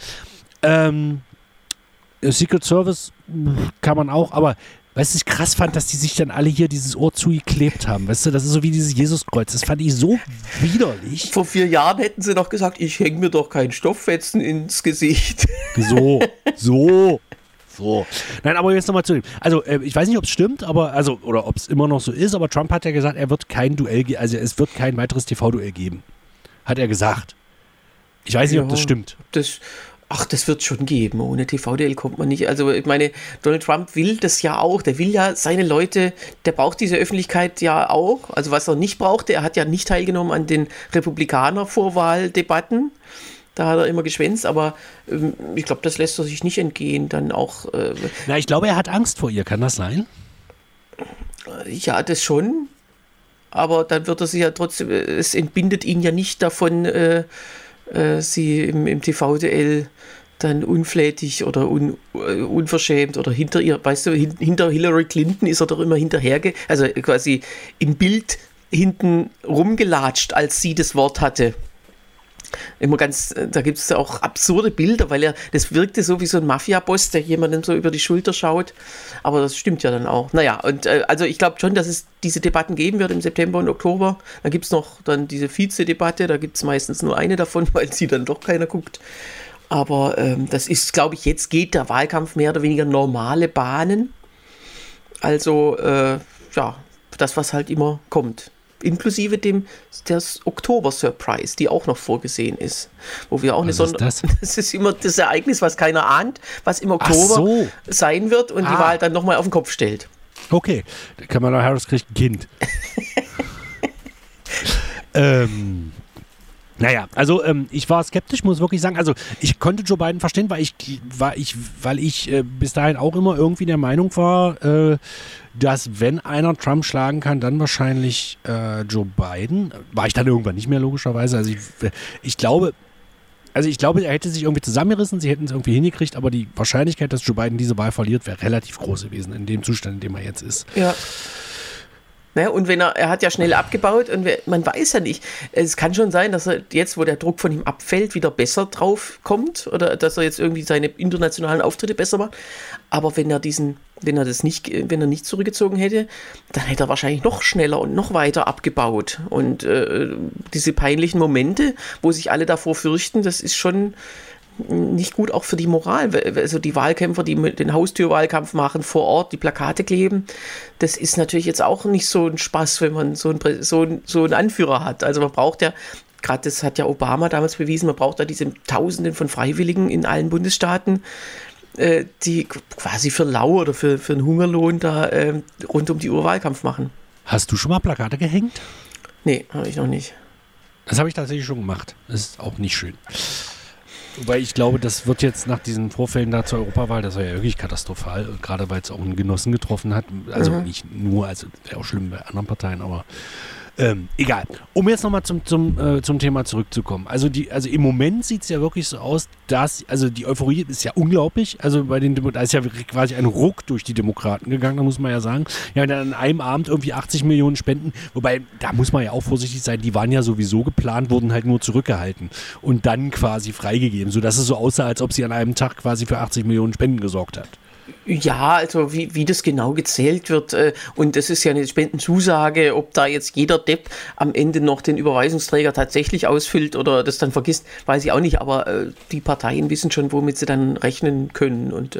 Secret Service kann man auch, aber weißt du, ich krass fand, dass die sich dann alle hier dieses Ohr zugeklebt haben. Weißt du, das ist so wie dieses Jesuskreuz. Das fand ich so widerlich. Vor 4 Jahren hätten sie noch gesagt, ich hänge mir doch keinen Stofffetzen ins Gesicht. So. Nein, aber jetzt nochmal zu dem. Also, ich weiß nicht, ob es stimmt, oder ob es immer noch so ist, aber Trump hat ja gesagt, es wird kein weiteres TV-Duell geben. Hat er gesagt. Ich weiß nicht, ob das stimmt. Das wird schon geben. Ohne TV-Duell kommt man nicht. Also, ich meine, Donald Trump will das ja auch. Der will ja seine Leute, der braucht diese Öffentlichkeit ja auch. Also, was er nicht brauchte, er hat ja nicht teilgenommen an den Republikaner-Vorwahldebatten. Da hat er immer geschwänzt, aber ich glaube, das lässt er sich nicht entgehen. Dann auch. Na, ich glaube, er hat Angst vor ihr. Kann das sein? Ja, das schon. Aber dann wird er sich ja trotzdem. Es entbindet ihn ja nicht davon, sie im TV-Duell dann unflätig oder unverschämt oder hinter ihr, weißt du, hinter Hillary Clinton ist er doch immer also quasi im Bild hinten rumgelatscht, als sie das Wort hatte. Immer da gibt es auch absurde Bilder, weil das wirkte so wie so ein Mafia-Boss, der jemandem so über die Schulter schaut. Aber das stimmt ja dann auch. Naja, und also ich glaube schon, dass es diese Debatten geben wird im September und Oktober. Da gibt es noch dann diese Vize-Debatte, da gibt es meistens nur eine davon, weil sie dann doch keiner guckt. Aber das ist, glaube ich, jetzt geht der Wahlkampf mehr oder weniger normale Bahnen. Also, das, was halt immer kommt. inklusive des Oktober-Surprise, die auch noch vorgesehen ist. Wo wir auch Was ist das? Das ist immer das Ereignis, was keiner ahnt, was im Oktober sein wird und die Wahl dann nochmal auf den Kopf stellt. Okay, da kann man Harris kriegt ein Kind. Naja, also ich war skeptisch, muss wirklich sagen. Also ich konnte Joe Biden verstehen, weil ich bis dahin auch immer irgendwie der Meinung war, dass wenn einer Trump schlagen kann, dann wahrscheinlich Joe Biden. War ich dann irgendwann nicht mehr, logischerweise. Also ich glaube, er hätte sich irgendwie zusammengerissen, sie hätten es irgendwie hingekriegt, aber die Wahrscheinlichkeit, dass Joe Biden diese Wahl verliert, wäre relativ groß gewesen in dem Zustand, in dem er jetzt ist. Ja. Ne, und wenn er hat ja schnell abgebaut und man weiß ja nicht, es kann schon sein, dass er jetzt, wo der Druck von ihm abfällt, wieder besser drauf kommt oder dass er jetzt irgendwie seine internationalen Auftritte besser macht. Aber wenn er nicht zurückgezogen hätte, dann hätte er wahrscheinlich noch schneller und noch weiter abgebaut. Und diese peinlichen Momente, wo sich alle davor fürchten, das ist schon nicht gut auch für die Moral. Also die Wahlkämpfer, die den Haustürwahlkampf machen, vor Ort die Plakate kleben, das ist natürlich jetzt auch nicht so ein Spaß, wenn man so einen Anführer hat. Also man braucht ja, gerade das hat ja Obama damals bewiesen, man braucht da diese Tausenden von Freiwilligen in allen Bundesstaaten, die quasi für lau oder für einen Hungerlohn da rund um die Uhr Wahlkampf machen. Hast du schon mal Plakate gehängt? Nee, habe ich noch nicht. Das habe ich tatsächlich schon gemacht. Das ist auch nicht schön. Wobei ich glaube, das wird jetzt nach diesen Vorfällen da zur Europawahl, das war ja wirklich katastrophal, gerade weil es auch einen Genossen getroffen hat. Also nicht nur, also wäre auch schlimm bei anderen Parteien, aber egal. Um jetzt nochmal zum Thema zurückzukommen. Also im Moment sieht es ja wirklich so aus, dass, also die Euphorie ist ja unglaublich. Also da ist ja quasi ein Ruck durch die Demokraten gegangen, da muss man ja sagen. Ja, dann an einem Abend irgendwie 80 Millionen Spenden, wobei, da muss man ja auch vorsichtig sein, die waren ja sowieso geplant, wurden halt nur zurückgehalten und dann quasi freigegeben, sodass es so aussah, als ob sie an einem Tag quasi für 80 Millionen Spenden gesorgt hat. Ja, also wie das genau gezählt wird und das ist ja eine Spendenzusage, ob da jetzt jeder Depp am Ende noch den Überweisungsträger tatsächlich ausfüllt oder das dann vergisst, weiß ich auch nicht, aber die Parteien wissen schon, womit sie dann rechnen können und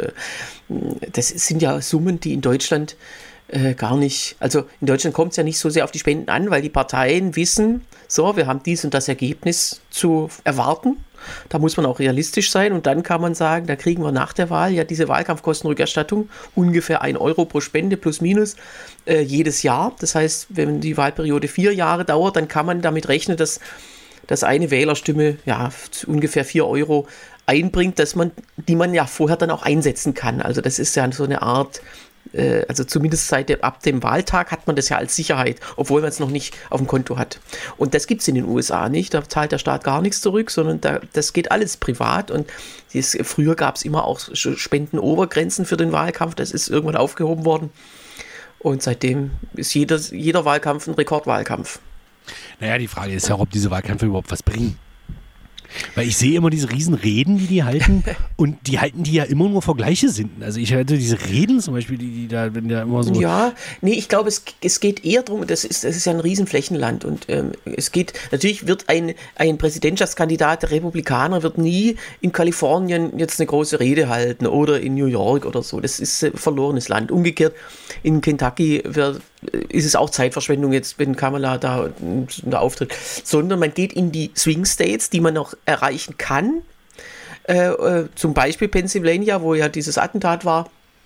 das sind ja Summen, die in Deutschland gar nicht, also in Deutschland kommt es ja nicht so sehr auf die Spenden an, weil die Parteien wissen, so, wir haben dies und das Ergebnis zu erwarten. Da muss man auch realistisch sein und dann kann man sagen, da kriegen wir nach der Wahl ja diese Wahlkampfkostenrückerstattung, ungefähr 1 Euro pro Spende plus minus jedes Jahr. Das heißt, wenn die Wahlperiode 4 Jahre dauert, dann kann man damit rechnen, dass eine Wählerstimme ja ungefähr 4 Euro einbringt, die man ja vorher dann auch einsetzen kann. Also das ist ja so eine Art, also zumindest ab dem Wahltag hat man das ja als Sicherheit, obwohl man es noch nicht auf dem Konto hat. Und das gibt es in den USA nicht, da zahlt der Staat gar nichts zurück, sondern das geht alles privat und früher gab es immer auch Spendenobergrenzen für den Wahlkampf, das ist irgendwann aufgehoben worden und seitdem ist jeder Wahlkampf ein Rekordwahlkampf. Naja, die Frage ist ja, ob diese Wahlkämpfe überhaupt was bringen. Weil ich sehe immer diese riesen Reden, die halten und die halten die ja immer nur Vergleiche sind. Also ich hatte diese Reden zum Beispiel, die da, wenn der immer so... Ja, nee, ich glaube, es geht eher darum, das ist ja ein Riesenflächenland und es geht, natürlich wird ein Präsidentschaftskandidat der Republikaner wird nie in Kalifornien jetzt eine große Rede halten oder in New York oder so. Das ist ein verlorenes Land. Umgekehrt, in Kentucky ist es auch Zeitverschwendung jetzt, wenn Kamala da auftritt, sondern man geht in die Swing States, die man noch erreichen kann, zum Beispiel Pennsylvania, wo ja dieses Attentat war,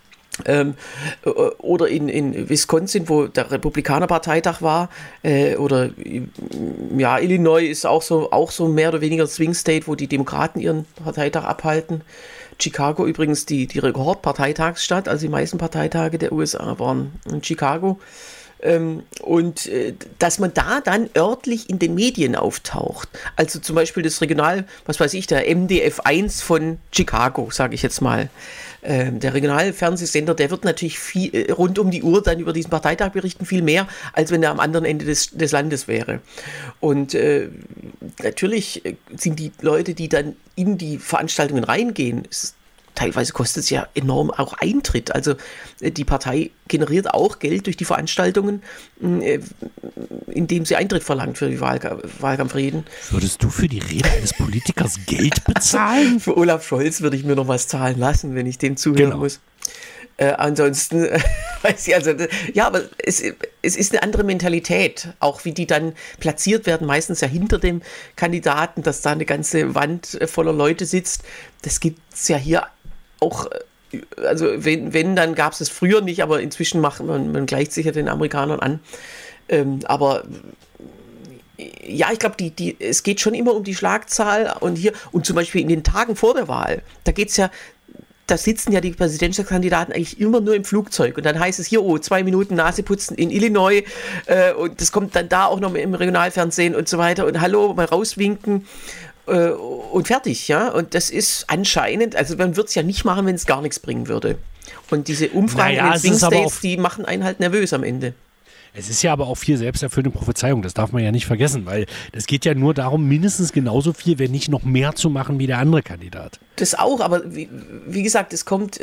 oder in Wisconsin, wo der Republikanerparteitag war, oder ja, Illinois ist auch so mehr oder weniger Swing State, wo die Demokraten ihren Parteitag abhalten. Chicago übrigens die Rekordparteitagsstadt, also die meisten Parteitage der USA waren in Chicago. Und dass man da dann örtlich in den Medien auftaucht. Also zum Beispiel das Regional, was weiß ich, der MDF1 von Chicago, sage ich jetzt mal. Der Regionalfernsehsender, der wird natürlich viel, rund um die Uhr dann über diesen Parteitag berichten, viel mehr, als wenn er am anderen Ende des Landes wäre. Und natürlich sind die Leute, die dann in die Veranstaltungen reingehen, teilweise kostet es ja enorm auch Eintritt. Also die Partei generiert auch Geld durch die Veranstaltungen, indem sie Eintritt verlangt für die Wahlkampfreden. Würdest du für die Rede eines Politikers Geld bezahlen? Für Olaf Scholz würde ich mir noch was zahlen lassen, wenn ich dem zuhören muss. Ansonsten weiß ich, also, ja, aber es ist eine andere Mentalität, auch wie die dann platziert werden, meistens ja hinter dem Kandidaten, dass da eine ganze Wand voller Leute sitzt. Das gibt es ja hier auch, also wenn dann gab es es früher nicht, aber inzwischen man gleicht sich ja den Amerikanern an. Aber ja, ich glaube, es geht schon immer um die Schlagzahl und zum Beispiel in den Tagen vor der Wahl, da sitzen ja die Präsidentschaftskandidaten eigentlich immer nur im Flugzeug und dann heißt es hier, 2 Minuten Naseputzen in Illinois und das kommt dann da auch noch im Regionalfernsehen und so weiter und hallo, mal rauswinken und fertig, ja, und das ist anscheinend, also man würde es ja nicht machen, wenn es gar nichts bringen würde und diese Umfragen in den Swing States, die machen einen halt nervös am Ende. Es ist ja aber auch viel selbsterfüllende Prophezeiung, das darf man ja nicht vergessen, weil es geht ja nur darum, mindestens genauso viel, wenn nicht noch mehr zu machen wie der andere Kandidat. Das auch, aber wie gesagt, es kommt,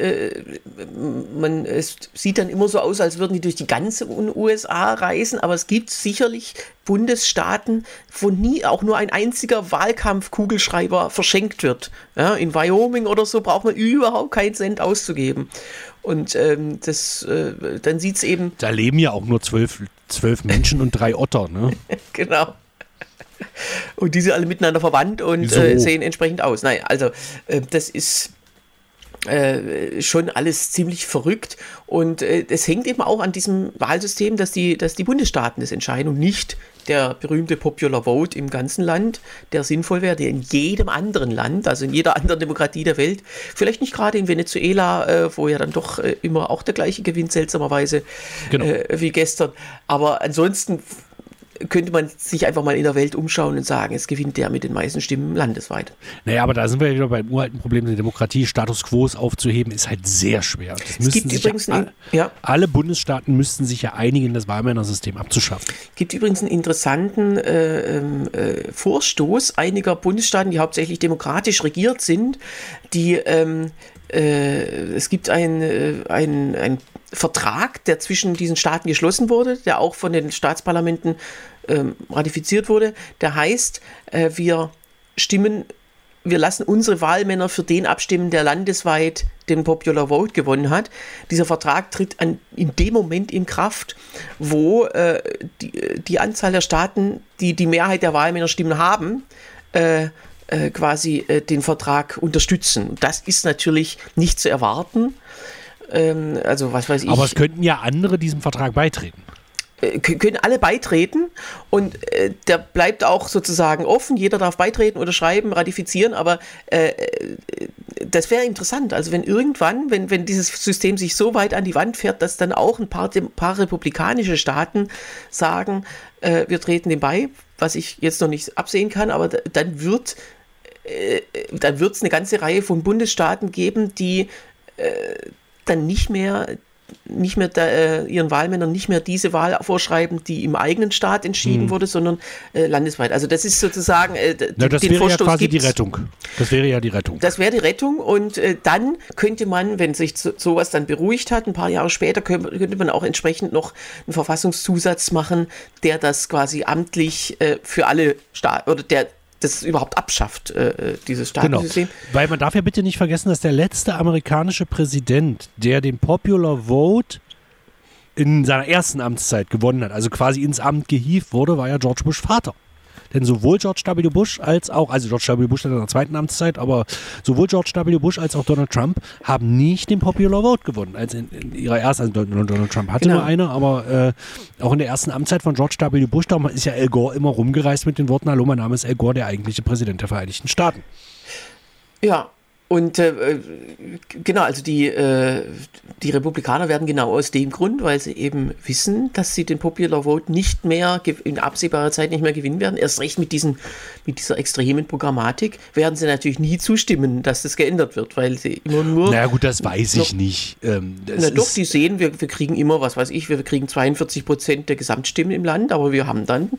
es sieht dann immer so aus, als würden die durch die ganze USA reisen, aber es gibt sicherlich Bundesstaaten, wo nie auch nur ein einziger Wahlkampfkugelschreiber verschenkt wird. Ja, in Wyoming oder so braucht man überhaupt keinen Cent auszugeben. Und dann sieht es eben... Da leben ja auch nur 12 Menschen und 3 Otter, ne? Genau. Und die sind alle miteinander verwandt und sehen entsprechend aus. Nein, also das ist schon alles ziemlich verrückt. Und es hängt eben auch an diesem Wahlsystem, dass die Bundesstaaten das entscheiden und nicht der berühmte Popular Vote im ganzen Land, der sinnvoll wäre, der in jedem anderen Land, also in jeder anderen Demokratie der Welt, vielleicht nicht gerade in Venezuela, wo ja dann doch immer auch der gleiche gewinnt, seltsamerweise, genau, wie gestern. Aber ansonsten könnte man sich einfach mal in der Welt umschauen und sagen, es gewinnt der mit den meisten Stimmen landesweit. Naja, aber da sind wir ja wieder beim uralten Problem der Demokratie. Status Quo aufzuheben ist halt sehr schwer. Alle Bundesstaaten müssten sich ja einigen, das Wahlmännersystem abzuschaffen. Es gibt übrigens einen interessanten Vorstoß einiger Bundesstaaten, die hauptsächlich demokratisch regiert sind, es gibt einen Vertrag, der zwischen diesen Staaten geschlossen wurde, der auch von den Staatsparlamenten ratifiziert wurde. Der heißt, wir lassen unsere Wahlmänner für den abstimmen, der landesweit den Popular Vote gewonnen hat. Dieser Vertrag tritt in dem Moment in Kraft, wo die Anzahl der Staaten, die die Mehrheit der Wahlmännerstimmen haben, quasi den Vertrag unterstützen. Das ist natürlich nicht zu erwarten. Also was weiß ich. Aber es könnten ja andere diesem Vertrag beitreten. Können alle beitreten und der bleibt auch sozusagen offen. Jeder darf beitreten, unterschreiben, ratifizieren, aber das wäre interessant. Also wenn irgendwann, wenn dieses System sich so weit an die Wand fährt, dass dann auch ein paar republikanische Staaten sagen, wir treten dem bei, was ich jetzt noch nicht absehen kann, aber dann wird es eine ganze Reihe von Bundesstaaten geben, die dann nicht mehr ihren Wahlmännern nicht mehr diese Wahl vorschreiben, die im eigenen Staat entschieden wurde, sondern landesweit. Also das ist sozusagen das wäre ja quasi die Rettung. Das wäre ja die Rettung. Das wäre die Rettung und dann könnte man, wenn sich sowas dann beruhigt hat, ein paar Jahre später könnte man auch entsprechend noch einen Verfassungszusatz machen, der das quasi amtlich für alle Staaten oder das überhaupt abschafft, dieses Staatensystem. Genau. Weil man darf ja bitte nicht vergessen, dass der letzte amerikanische Präsident, der den Popular Vote in seiner ersten Amtszeit gewonnen hat, also quasi ins Amt gehievt wurde, war ja George Bush Vater. Denn sowohl George W. Bush als auch, also George W. Bush in der zweiten Amtszeit, aber sowohl George W. Bush als auch Donald Trump haben nicht den Popular Vote gewonnen. Also in ihrer ersten, also Donald Trump hatte nur eine, aber auch in der ersten Amtszeit von George W. Bush, da ist ja Al Gore immer rumgereist mit den Worten, hallo, mein Name ist Al Gore, der eigentliche Präsident der Vereinigten Staaten. Ja, und genau, also die Republikaner werden genau aus dem Grund, weil sie eben wissen, dass sie den Popular Vote nicht mehr in absehbarer Zeit nicht mehr gewinnen werden. Erst recht mit dieser extremen Programmatik werden sie natürlich nie zustimmen, dass das geändert wird, weil sie immer nur... Naja gut, das weiß ich nicht. Die sehen, wir kriegen immer, was weiß ich, wir kriegen 42% der Gesamtstimmen im Land, aber wir haben dann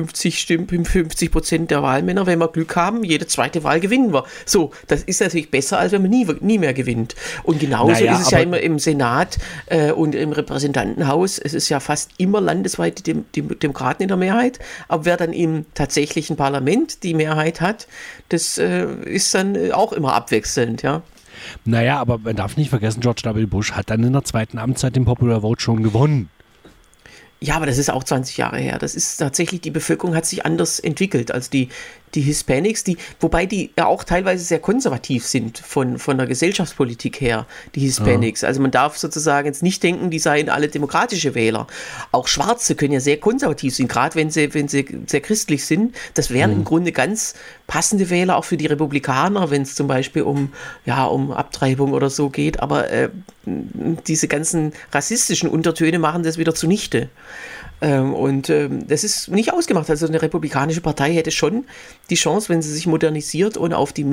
50% der Wahlmänner, wenn wir Glück haben, jede zweite Wahl gewinnen wir. So, das ist natürlich besser, als wenn man nie mehr gewinnt. Und genauso ist es ja immer im Senat und im Repräsentantenhaus. Es ist ja fast immer landesweit die Demokraten in der Mehrheit. Aber wer dann im tatsächlichen Parlament die Mehrheit hat, das ist dann auch immer abwechselnd, ja. Naja, aber man darf nicht vergessen, George W. Bush hat dann in der zweiten Amtszeit den Popular Vote schon gewonnen. Ja, aber das ist auch 20 Jahre her. Das ist tatsächlich, die Bevölkerung hat sich anders entwickelt als die Hispanics, wobei die ja auch teilweise sehr konservativ sind von der Gesellschaftspolitik her, die Hispanics. Also man darf sozusagen jetzt nicht denken, die seien alle demokratische Wähler. Auch Schwarze können ja sehr konservativ sein, gerade wenn sie sehr christlich sind. Das wären im Grunde ganz passende Wähler auch für die Republikaner, wenn es zum Beispiel um Abtreibung oder so geht. Aber diese ganzen rassistischen Untertöne machen das wieder zunichte. Das ist nicht ausgemacht. Also eine republikanische Partei hätte schon die Chance, wenn sie sich modernisiert und auf die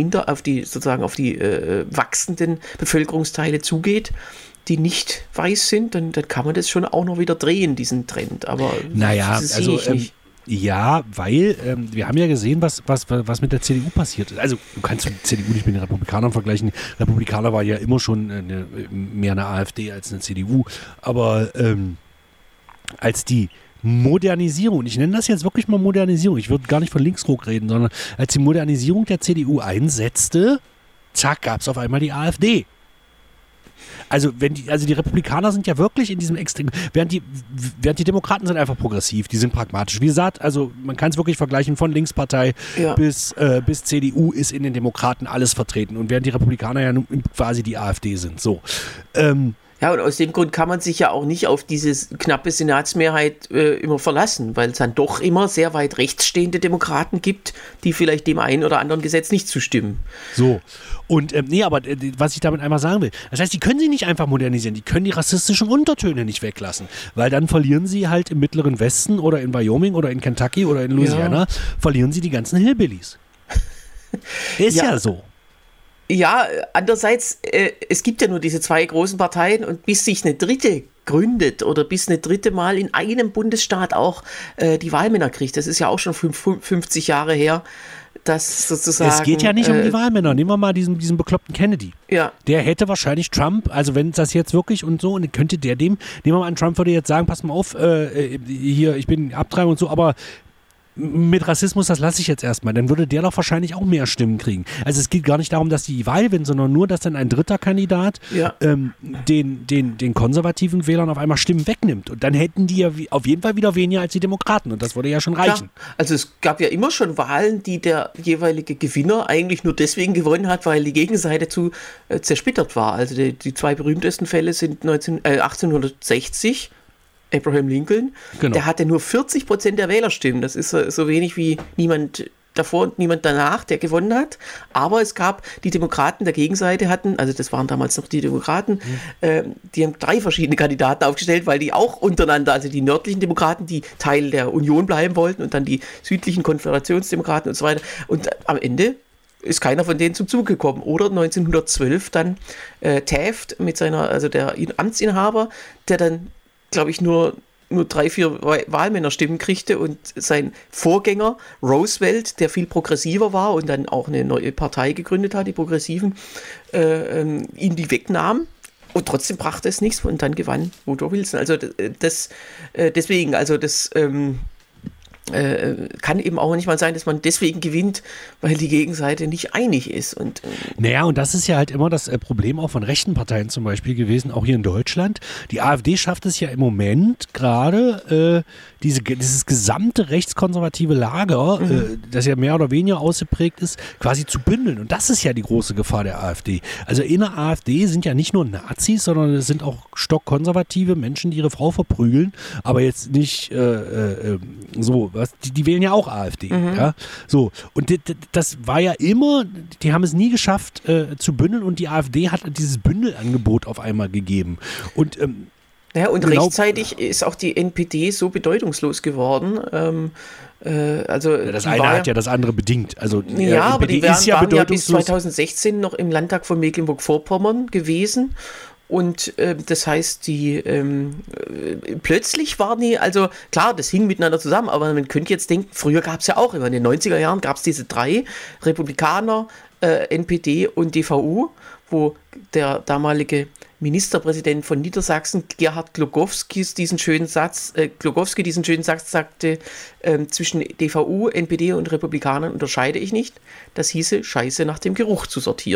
wachsenden Bevölkerungsteile zugeht, die nicht weiß sind, dann kann man das schon auch noch wieder drehen, diesen Trend. Aber das sehe ich nicht. Ja, weil wir haben ja gesehen, was mit der CDU passiert ist. Also du kannst die CDU nicht mit den Republikanern vergleichen. Die Republikaner war ja immer schon mehr eine AfD als eine CDU. Aber als die Modernisierung, ich nenne das jetzt wirklich mal Modernisierung, ich würde gar nicht von Linksruck reden, sondern als die Modernisierung der CDU einsetzte, zack, gab es auf einmal die AfD. Also die Republikaner sind ja wirklich in diesem Extrem, während die Demokraten sind einfach progressiv, die sind pragmatisch. Wie gesagt, also man kann es wirklich vergleichen, von Linkspartei bis CDU ist in den Demokraten alles vertreten und während die Republikaner ja nun quasi die AfD sind. So. Ja, und aus dem Grund kann man sich ja auch nicht auf diese knappe Senatsmehrheit immer verlassen, weil es dann doch immer sehr weit rechts stehende Demokraten gibt, die vielleicht dem einen oder anderen Gesetz nicht zustimmen. So. Und was ich damit einmal sagen will, das heißt, die können sie nicht einfach modernisieren, die können die rassistischen Untertöne nicht weglassen, weil dann verlieren sie halt im Mittleren Westen oder in Wyoming oder in Kentucky oder in Louisiana, verlieren sie die ganzen Hillbillies. Ist ja so. Ja, andererseits, es gibt ja nur diese zwei großen Parteien und bis sich eine dritte gründet oder bis eine dritte Mal in einem Bundesstaat auch die Wahlmänner kriegt, das ist ja auch schon 50 Jahre her, dass sozusagen... Es geht ja nicht um die Wahlmänner, nehmen wir mal diesen bekloppten Kennedy. Ja. Der hätte wahrscheinlich Trump, also wenn das jetzt wirklich und so, und könnte nehmen wir mal an, Trump würde jetzt sagen, pass mal auf, hier, ich bin Abtreibung und so, aber mit Rassismus, das lasse ich jetzt erstmal. Dann würde der doch wahrscheinlich auch mehr Stimmen kriegen. Also es geht gar nicht darum, dass die Wahl gewinnen, sondern nur, dass dann ein dritter Kandidat den konservativen Wählern auf einmal Stimmen wegnimmt. Und dann hätten die ja auf jeden Fall wieder weniger als die Demokraten. Und das würde ja schon reichen. Klar. Also es gab ja immer schon Wahlen, die der jeweilige Gewinner eigentlich nur deswegen gewonnen hat, weil die Gegenseite zu zersplittert war. Also die zwei berühmtesten Fälle sind 1860. Abraham Lincoln, der hatte nur 40% der Wählerstimmen. Das ist so wenig wie niemand davor und niemand danach, der gewonnen hat. Aber es gab die Demokraten der Gegenseite also das waren damals noch die Demokraten, die haben 3 verschiedene Kandidaten aufgestellt, weil die auch untereinander, also die nördlichen Demokraten, die Teil der Union bleiben wollten und dann die südlichen Konföderationsdemokraten und so weiter. Und am Ende ist keiner von denen zum Zug gekommen. Oder 1912 dann Taft also der Amtsinhaber, der dann glaube ich, nur 3-4 Wahlmännerstimmen kriegte und sein Vorgänger Roosevelt, der viel progressiver war und dann auch eine neue Partei gegründet hat, die Progressiven, ihm die wegnahm. Und trotzdem brachte es nichts und dann gewann Woodrow Wilson. Also deswegen, kann eben auch nicht mal sein, dass man deswegen gewinnt, weil die Gegenseite nicht einig ist. Und das ist ja halt immer das Problem auch von rechten Parteien zum Beispiel gewesen, auch hier in Deutschland. Die AfD schafft es ja im Moment gerade, dieses gesamte rechtskonservative Lager, das ja mehr oder weniger ausgeprägt ist, quasi zu bündeln. Und das ist ja die große Gefahr der AfD. Also in der AfD sind ja nicht nur Nazis, sondern es sind auch stockkonservative Menschen, die ihre Frau verprügeln, aber jetzt nicht die wählen ja auch AfD. Ja? So. Und das war ja immer, die haben es nie geschafft zu bündeln und die AfD hat dieses Bündelangebot auf einmal gegeben. Und rechtzeitig ist auch die NPD so bedeutungslos geworden. Das eine hat ja das andere bedingt. Also, aber die waren ja bis 2016 noch im Landtag von Mecklenburg-Vorpommern gewesen. Und das heißt, plötzlich waren die, also klar, das hing miteinander zusammen, aber man könnte jetzt denken, früher gab es ja auch, in den 90er Jahren gab es diese 3, Republikaner, NPD und DVU, wo der damalige Ministerpräsident von Niedersachsen, Gerhard Glogowski, diesen schönen Satz sagte, zwischen DVU, NPD und Republikanern unterscheide ich nicht. Das hieße, Scheiße nach dem Geruch zu sortieren.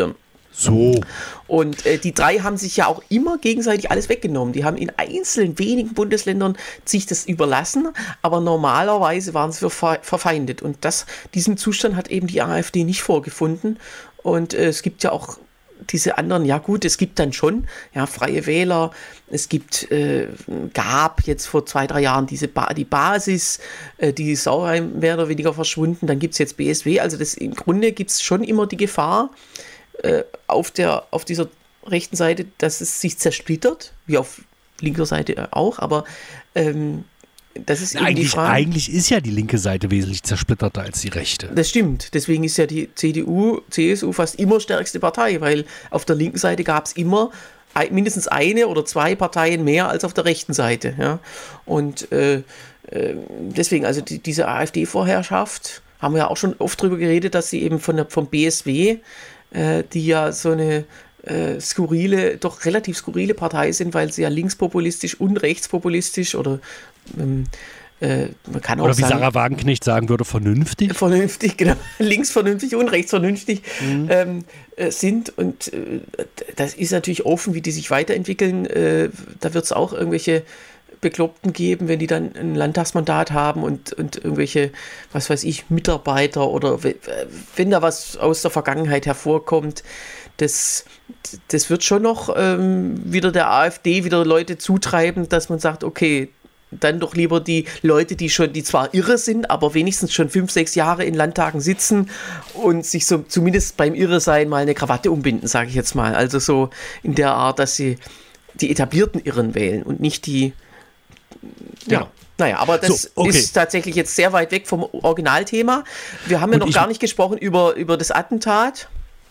So. Und die drei haben sich ja auch immer gegenseitig alles weggenommen. Die haben in einzelnen wenigen Bundesländern sich das überlassen, aber normalerweise waren sie verfeindet. Und diesen Zustand hat eben die AfD nicht vorgefunden. Und es gibt ja auch diese anderen, ja gut, es gibt dann schon Freie Wähler, es gab jetzt vor 2-3 Jahren die Basis, die ist auch mehr oder weniger verschwunden, dann gibt es jetzt BSW, also im Grunde gibt es schon immer die Gefahr auf dieser rechten Seite, dass es sich zersplittert, wie auf linker Seite auch, aber das ist eben die Frage. Eigentlich ist ja die linke Seite wesentlich zersplitterter als die rechte. Das stimmt. Deswegen ist ja die CDU, CSU fast immer stärkste Partei, weil auf der linken Seite gab es immer mindestens eine oder zwei Parteien mehr als auf der rechten Seite. Ja? Und deswegen, also diese AfD-Vorherrschaft, haben wir ja auch schon oft drüber geredet, dass sie eben vom BSW, die ja so eine doch relativ skurrile Partei sind, weil sie ja linkspopulistisch und rechtspopulistisch oder man kann auch oder wie sagen, Sarah Wagenknecht sagen würde, vernünftig. Vernünftig, genau. Linksvernünftig und rechtsvernünftig sind. Und das ist natürlich offen, wie die sich weiterentwickeln. Da wird es auch irgendwelche Bekloppten geben, wenn die dann ein Landtagsmandat haben und irgendwelche, was weiß ich, Mitarbeiter oder wenn da was aus der Vergangenheit hervorkommt. Das wird schon noch wieder der AfD wieder Leute zutreiben, dass man sagt, okay, dann doch lieber die Leute, die zwar irre sind, aber wenigstens schon 5-6 Jahre in Landtagen sitzen und sich so zumindest beim Irresein mal eine Krawatte umbinden, sage ich jetzt mal. Also so in der Art, dass sie die etablierten Irren wählen und nicht die, ja. Naja, aber das ist tatsächlich jetzt sehr weit weg vom Originalthema. Wir haben ja noch gar nicht gesprochen über das Attentat.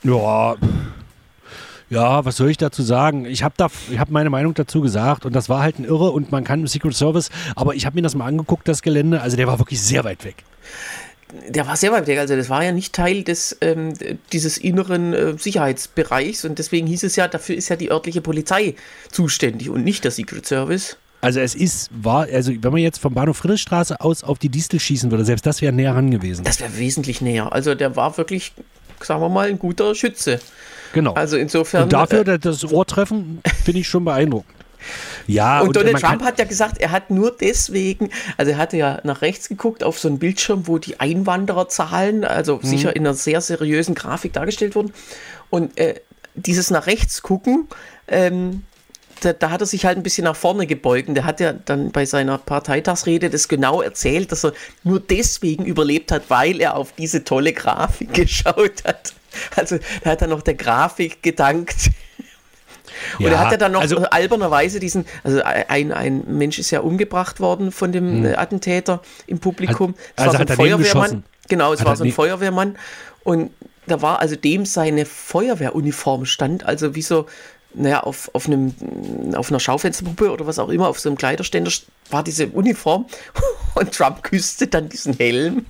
Ja, was soll ich dazu sagen? Ich habe meine Meinung dazu gesagt und das war halt ein Irre und man kann im Secret Service, aber ich habe mir das mal angeguckt, das Gelände, also der war wirklich sehr weit weg. Der war sehr weit weg, also das war ja nicht Teil dieses inneren Sicherheitsbereichs und deswegen hieß es ja, dafür ist ja die örtliche Polizei zuständig und nicht der Secret Service. Also wenn man jetzt vom Bahnhof Friedrichstraße aus auf die Distel schießen würde, selbst das wäre näher ran gewesen. Das wäre wesentlich näher, also der war wirklich, sagen wir mal, ein guter Schütze. Genau. Also insofern. Und dafür das Ohrtreffen finde ich schon beeindruckend. Ja, und Donald Trump hat ja gesagt, er hat nur deswegen, also er hatte ja nach rechts geguckt auf so einen Bildschirm, wo die Einwandererzahlen, also sicher in einer sehr seriösen Grafik dargestellt wurden. Und dieses nach rechts gucken, da hat er sich halt ein bisschen nach vorne gebeugt. Und der hat ja dann bei seiner Parteitagsrede das genau erzählt, dass er nur deswegen überlebt hat, weil er auf diese tolle Grafik geschaut hat. Also da hat er noch der Grafik gedankt. Und er hat ja dann noch albernerweise ein Mensch ist ja umgebracht worden von dem Attentäter im Publikum. Es war so ein Feuerwehrmann. Genau, es war so ein Feuerwehrmann. Und da war also dem seine Feuerwehruniform stand, also wie so, auf einer Schaufensterpuppe oder was auch immer, auf so einem Kleiderständer war diese Uniform und Trump küsste dann diesen Helm.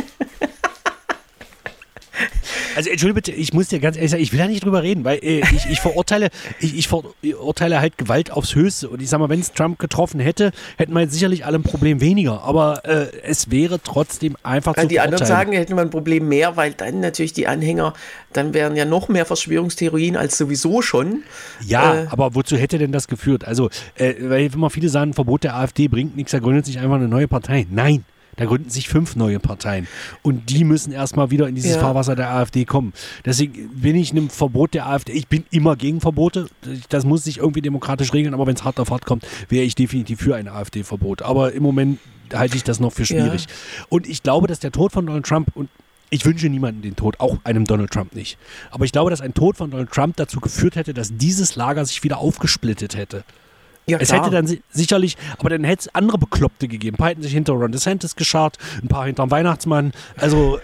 Also entschuldige bitte, ich muss dir ganz ehrlich sagen, ich will da nicht drüber reden, weil ich verurteile halt Gewalt aufs Höchste. Und ich sag mal, wenn es Trump getroffen hätte, hätten wir jetzt sicherlich alle ein Problem weniger. Aber es wäre trotzdem einfach zu verurteilen. Die anderen sagen, hätten wir ein Problem mehr, weil dann natürlich die Anhänger, dann wären ja noch mehr Verschwörungstheorien als sowieso schon. Ja, aber wozu hätte denn das geführt? Also, weil immer viele sagen, ein Verbot der AfD bringt nichts, da gründet sich einfach eine neue Partei. Nein. Da gründen sich 5 neue Parteien. Und die müssen erstmal wieder in dieses Fahrwasser der AfD kommen. Deswegen bin ich einem Verbot der AfD. Ich bin immer gegen Verbote. Das muss sich irgendwie demokratisch regeln. Aber wenn es hart auf hart kommt, wäre ich definitiv für ein AfD-Verbot. Aber im Moment halte ich das noch für schwierig. Ja. Und ich glaube, dass der Tod von Donald Trump, und ich wünsche niemandem den Tod, auch einem Donald Trump nicht. Aber ich glaube, dass ein Tod von Donald Trump dazu geführt hätte, dass dieses Lager sich wieder aufgesplittet hätte. Ja, es hätte dann sicherlich, aber dann hätte es andere Bekloppte gegeben. Ein paar hätten sich hinter Ron DeSantis geschart, ein paar hinterm Weihnachtsmann. Also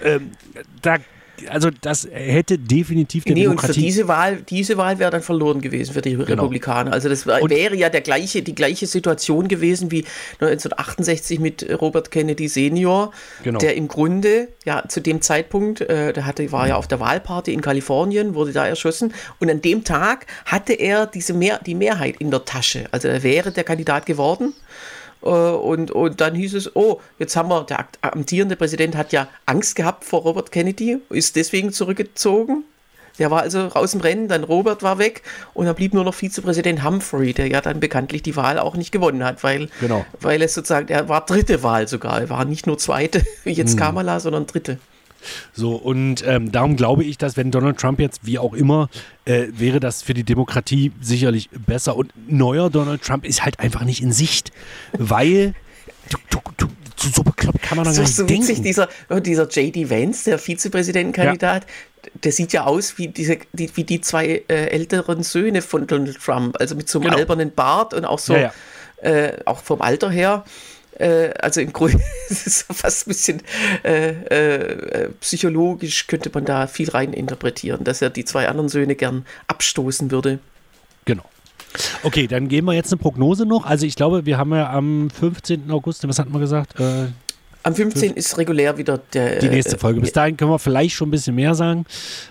das hätte definitiv der Demokratie... Und für diese Wahl wäre dann verloren gewesen für die Republikaner. Also das wäre ja die gleiche Situation gewesen wie 1968 mit Robert Kennedy Senior, der im Grunde, zu dem Zeitpunkt, war ja auf der Wahlparty in Kalifornien, wurde da erschossen und an dem Tag hatte er die Mehrheit in der Tasche. Also er wäre der Kandidat geworden. Und dann hieß es, jetzt haben wir, der amtierende Präsident hat ja Angst gehabt vor Robert Kennedy, ist deswegen zurückgezogen, Der war also raus im Rennen, dann Robert war weg und dann blieb nur noch Vizepräsident Humphrey, der ja dann bekanntlich die Wahl auch nicht gewonnen hat, weil es sozusagen, er war dritte Wahl sogar, er war nicht nur zweite, wie jetzt Kamala, sondern dritte. So, und darum glaube ich, dass wenn Donald Trump jetzt, wie auch immer, wäre das für die Demokratie sicherlich besser. Und neuer Donald Trump ist halt einfach nicht in Sicht, weil so bekloppt kann man doch gar nicht denken. Witzig, dieser J.D. Vance, der Vizepräsidentenkandidat, der sieht ja aus wie die zwei älteren Söhne von Donald Trump, also mit so einem albernen Bart und auch so, auch vom Alter her. Also im Grunde ist es fast ein bisschen psychologisch, könnte man da viel rein interpretieren, dass er die zwei anderen Söhne gern abstoßen würde. Genau. Okay, dann geben wir jetzt eine Prognose noch. Also ich glaube, wir haben ja am 15. August, was hatten wir gesagt? Am 15. ist regulär wieder die nächste Folge. Bis dahin können wir vielleicht schon ein bisschen mehr sagen.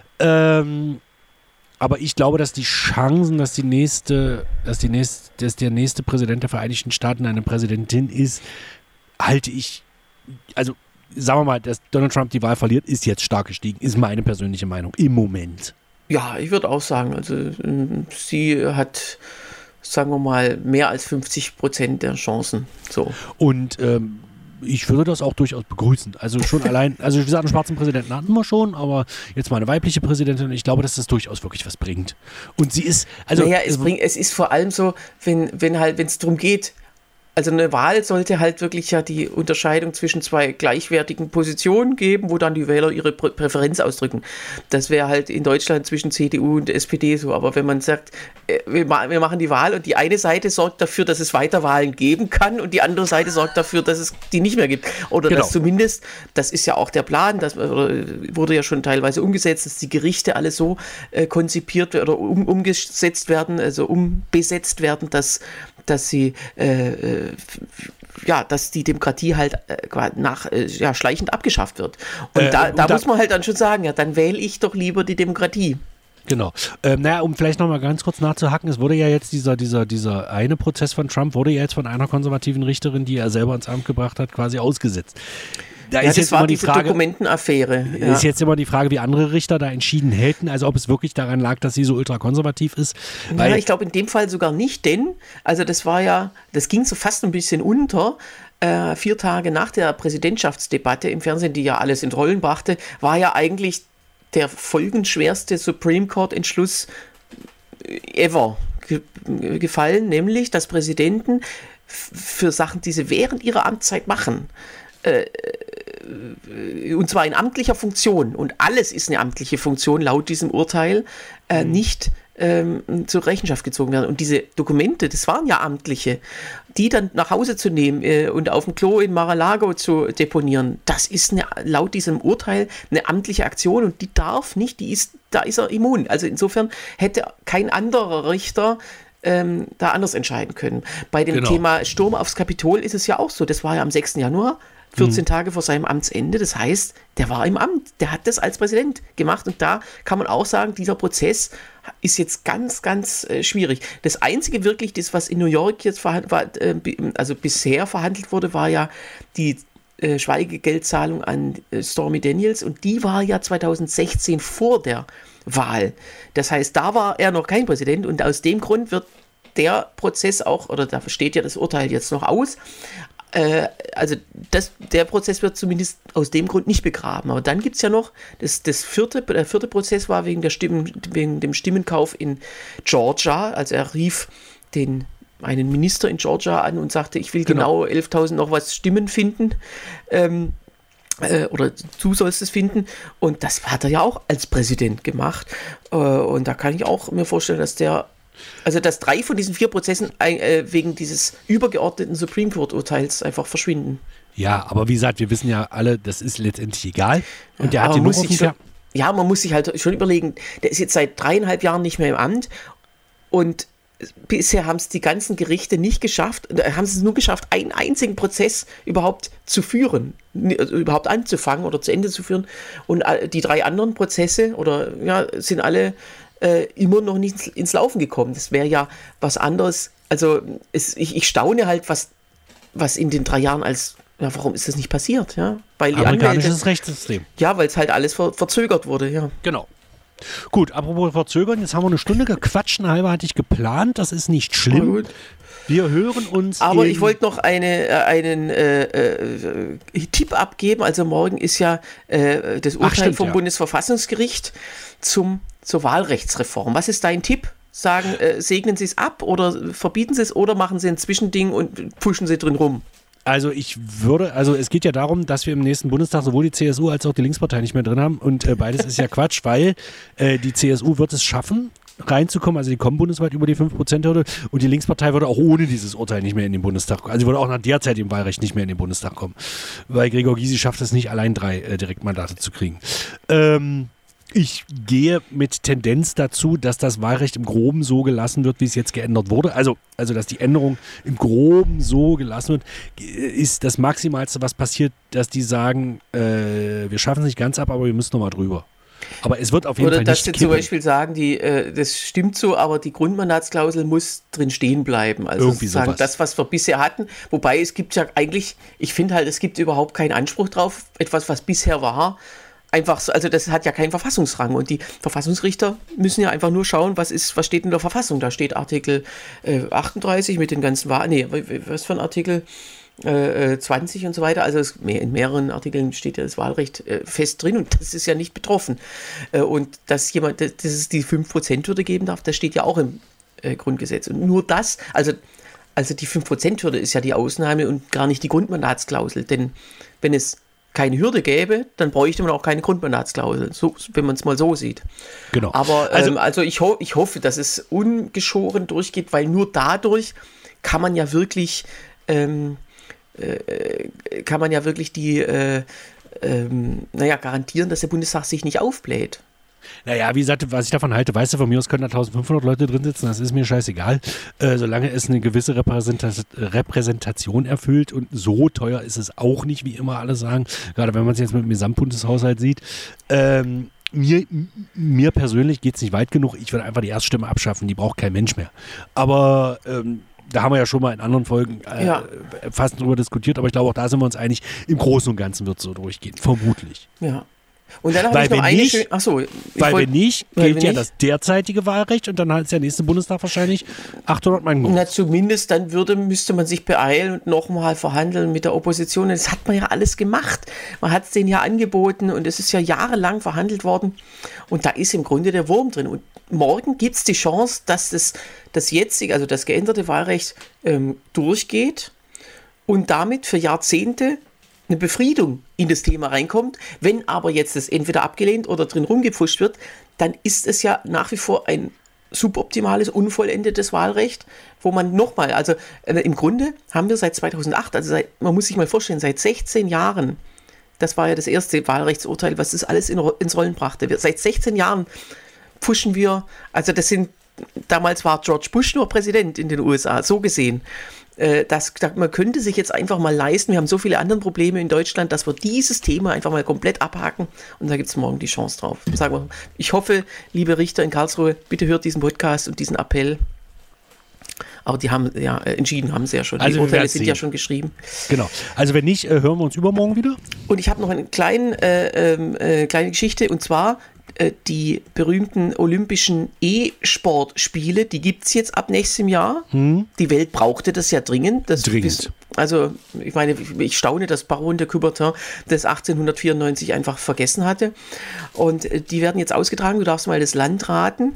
Aber ich glaube, dass die Chancen, dass der nächste Präsident der Vereinigten Staaten eine Präsidentin ist, halte ich, also sagen wir mal, dass Donald Trump die Wahl verliert, ist jetzt stark gestiegen, ist meine persönliche Meinung im Moment. Ja, ich würde auch sagen, also sie hat, sagen wir mal, mehr als 50% der Chancen. So. Und ich würde das auch durchaus begrüßen. Also schon allein, also wie gesagt, einen schwarzen Präsidenten hatten wir schon, aber jetzt mal eine weibliche Präsidentin, ich glaube, dass das durchaus wirklich was bringt. Und sie ist, also... Naja, es ist vor allem so, wenn es darum geht, also eine Wahl sollte halt wirklich ja die Unterscheidung zwischen zwei gleichwertigen Positionen geben, wo dann die Wähler ihre Präferenz ausdrücken. Das wäre halt in Deutschland zwischen CDU und SPD so. Aber wenn man sagt, wir machen die Wahl und die eine Seite sorgt dafür, dass es weiter Wahlen geben kann und die andere Seite sorgt dafür, dass es die nicht mehr gibt. Oder dass zumindest, das ist ja auch der Plan, das wurde ja schon teilweise umgesetzt, dass die Gerichte alle so konzipiert oder umgesetzt werden, also umbesetzt werden, dass sie dass die Demokratie halt schleichend abgeschafft wird. Und da muss man halt dann schon sagen, ja, dann wähle ich doch lieber die Demokratie. Genau. Um vielleicht nochmal ganz kurz nachzuhaken, es wurde ja jetzt dieser eine Prozess von Trump wurde ja jetzt von einer konservativen Richterin, die er selber ins Amt gebracht hat, quasi ausgesetzt. Da ist jetzt immer die Frage, Dokumentenaffäre. Ja. Ist jetzt immer die Frage, wie andere Richter da entschieden hätten, also ob es wirklich daran lag, dass sie so ultrakonservativ ist. Ja, ich glaube in dem Fall sogar nicht, denn, also das ging so fast ein bisschen unter. 4 Tage nach der Präsidentschaftsdebatte im Fernsehen, die ja alles in Rollen brachte, war ja eigentlich der folgenschwerste Supreme Court-Entschluss ever gefallen, nämlich, dass Präsidenten für Sachen, die sie während ihrer Amtszeit machen, und zwar in amtlicher Funktion, und alles ist eine amtliche Funktion laut diesem Urteil, nicht zur Rechenschaft gezogen werden. Und diese Dokumente, das waren ja amtliche, die dann nach Hause zu nehmen und auf dem Klo in Mar-a-Lago zu deponieren, das ist laut diesem Urteil eine amtliche Aktion und die darf nicht, da ist er immun. Also insofern hätte kein anderer Richter da anders entscheiden können. Bei dem Thema Sturm aufs Kapitol ist es ja auch so, das war ja am 6. Januar, 14 Tage vor seinem Amtsende. Das heißt, der war im Amt, der hat das als Präsident gemacht und da kann man auch sagen, dieser Prozess ist jetzt ganz, ganz schwierig. Das Einzige wirklich, was in New York jetzt bisher verhandelt wurde, war ja die Schweigegeldzahlung an Stormy Daniels und die war ja 2016 vor der Wahl. Das heißt, da war er noch kein Präsident und aus dem Grund wird der Prozess auch, oder da steht ja das Urteil jetzt noch aus, der Prozess wird zumindest aus dem Grund nicht begraben. Aber dann gibt es ja noch, der vierte Prozess war wegen dem Stimmenkauf in Georgia. Also er rief einen Minister in Georgia an und sagte, ich will genau 11.000 noch was Stimmen finden. Oder du sollst es finden. Und das hat er ja auch als Präsident gemacht. Und da kann ich auch mir vorstellen, dass dass 3 von diesen 4 Prozessen wegen dieses übergeordneten Supreme Court-Urteils einfach verschwinden. Ja, aber wie gesagt, wir wissen ja alle, das ist letztendlich egal. Und der hat man muss sich halt schon überlegen, der ist jetzt seit 3,5 Jahren nicht mehr im Amt und bisher haben es die ganzen Gerichte nicht geschafft, haben es nur geschafft, einen einzigen Prozess überhaupt zu führen, überhaupt anzufangen oder zu Ende zu führen. Und die 3 anderen Prozesse sind alle immer noch nicht ins Laufen gekommen. Das wäre ja was anderes. Also ich staune halt, was in den 3 Jahren warum ist das nicht passiert? Ja? Weil amerikanisches Rechtssystem. Ja, weil es halt alles verzögert wurde, ja. Genau. Gut, apropos verzögern, jetzt haben wir eine Stunde gequatscht, eine halbe hatte ich geplant, das ist nicht schlimm. Wir hören uns. Aber ich wollte noch einen Tipp abgeben. Also morgen ist ja das Urteil vom Bundesverfassungsgericht zur Wahlrechtsreform. Was ist dein Tipp? Segnen Sie es ab oder verbieten Sie es oder machen Sie ein Zwischending und pushen Sie drin rum? Also es geht ja darum, dass wir im nächsten Bundestag sowohl die CSU als auch die Linkspartei nicht mehr drin haben und beides ist ja Quatsch, weil die CSU wird es schaffen, reinzukommen, also die kommen bundesweit über die 5%-Hürde und die Linkspartei würde auch ohne dieses Urteil nicht mehr in den Bundestag kommen. Also sie würde auch nach derzeitigem Wahlrecht nicht mehr in den Bundestag kommen, weil Gregor Gysi schafft es nicht, allein 3 Direktmandate zu kriegen. Ich gehe mit Tendenz dazu, dass das Wahlrecht im Groben so gelassen wird, wie es jetzt geändert wurde. Also dass die Änderung im Groben so gelassen wird, ist das Maximalste, was passiert, dass die sagen, wir schaffen es nicht ganz ab, aber wir müssen nochmal drüber. Aber es wird auf jeden Fall nicht dass sie zum Beispiel sagen, das stimmt so, aber die Grundmandatsklausel muss drin stehen bleiben. Also irgendwie sowas. Das, was wir bisher hatten. Wobei es gibt ja eigentlich, ich finde halt, es gibt überhaupt keinen Anspruch drauf, etwas, was bisher war. Einfach so, also das hat ja keinen Verfassungsrang und die Verfassungsrichter müssen ja einfach nur schauen, was steht in der Verfassung. Da steht Artikel 38 mit den ganzen was für ein Artikel? 20 und so weiter, also in mehreren Artikeln steht ja das Wahlrecht fest drin und das ist ja nicht betroffen. Und dass es die 5%-Hürde geben darf, das steht ja auch im Grundgesetz. Und nur das, also die 5%-Hürde ist ja die Ausnahme und gar nicht die Grundmandatsklausel, denn wenn es keine Hürde gäbe, dann bräuchte man auch keine Grundmandatsklausel, so, wenn man es mal so sieht. Genau. Aber also ich hoffe, dass es ungeschoren durchgeht, weil nur dadurch kann man ja wirklich garantieren, dass der Bundestag sich nicht aufbläht. Naja, wie gesagt, was ich davon halte, weißt du, von mir aus können da 1500 Leute drin sitzen, das ist mir scheißegal, solange es eine gewisse Repräsentation erfüllt und so teuer ist es auch nicht, wie immer alle sagen, gerade wenn man es jetzt mit dem Gesamtbundeshaushalt sieht. Mir persönlich geht es nicht weit genug, ich würde einfach die Erststimme abschaffen, die braucht kein Mensch mehr. Aber da haben wir ja schon mal in anderen Folgen fast drüber diskutiert, aber ich glaube, auch da sind wir uns einig, im Großen und Ganzen wird es so durchgehen, vermutlich. Ja. Und dann habe ich noch eine schöne... Wenn nicht, gilt ja das derzeitige Wahlrecht und dann ist der nächste Bundestag wahrscheinlich 800 Mann groß. Na, zumindest dann müsste man sich beeilen und nochmal verhandeln mit der Opposition. Das hat man ja alles gemacht. Man hat es denen ja angeboten und es ist ja jahrelang verhandelt worden. Und da ist im Grunde der Wurm drin. Und morgen gibt es die Chance, dass das jetzige, also das geänderte Wahlrecht durchgeht und damit für Jahrzehnte eine Befriedung in das Thema reinkommt. Wenn aber jetzt das entweder abgelehnt oder drin rumgepfuscht wird, dann ist es ja nach wie vor ein suboptimales, unvollendetes Wahlrecht, wo man nochmal, also im Grunde haben wir seit 2008, man muss sich mal vorstellen, seit 16 Jahren, das war ja das erste Wahlrechtsurteil, was das alles ins Rollen brachte. Seit 16 Jahren pfuschen wir, also damals war George Bush nur Präsident in den USA, so gesehen. Man könnte sich jetzt einfach mal leisten, wir haben so viele andere Probleme in Deutschland, dass wir dieses Thema einfach mal komplett abhaken und da gibt es morgen die Chance drauf. Ich hoffe, liebe Richter in Karlsruhe, bitte hört diesen Podcast und diesen Appell. Aber die haben ja entschieden, haben sie ja schon. Also die Urteile sind ja schon geschrieben. Genau. Also wenn nicht, hören wir uns übermorgen wieder. Und ich habe noch eine kleine Geschichte und zwar die berühmten Olympischen E-Sport-Spiele, die gibt es jetzt ab nächstem Jahr. Die Welt brauchte das ja dringend. Also ich meine, ich staune, dass Baron de Coubertin das 1894 einfach vergessen hatte. Und die werden jetzt ausgetragen. Du darfst mal das Land raten.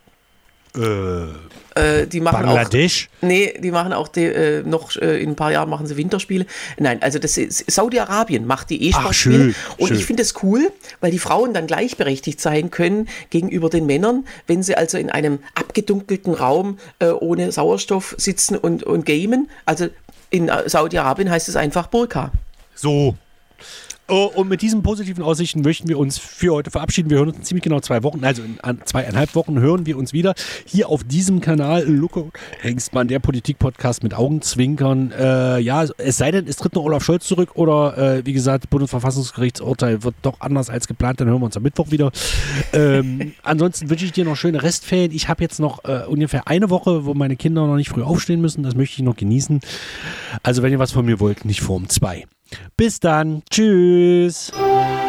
Die machen Bangladesch? Die machen auch in ein paar Jahren machen sie Winterspiele. Nein, also das ist Saudi-Arabien macht die E-Sport-Spiele. Und ich finde das cool, weil die Frauen dann gleichberechtigt sein können gegenüber den Männern, wenn sie also in einem abgedunkelten Raum ohne Sauerstoff sitzen und gamen. Also in Saudi-Arabien heißt es einfach Burka. So. Und mit diesen positiven Aussichten möchten wir uns für heute verabschieden. Wir hören uns in ziemlich genau 2 Wochen, also in 2,5 Wochen hören wir uns wieder. Hier auf diesem Kanal Lucke Hengstmann, der Politik-Podcast mit Augenzwinkern. Es sei denn, es tritt noch Olaf Scholz zurück oder wie gesagt, Bundesverfassungsgerichtsurteil wird doch anders als geplant, dann hören wir uns am Mittwoch wieder. Ansonsten wünsche ich dir noch schöne Restferien. Ich habe jetzt noch ungefähr eine Woche, wo meine Kinder noch nicht früh aufstehen müssen. Das möchte ich noch genießen. Also wenn ihr was von mir wollt, nicht vor um 2. Bis dann. Tschüss.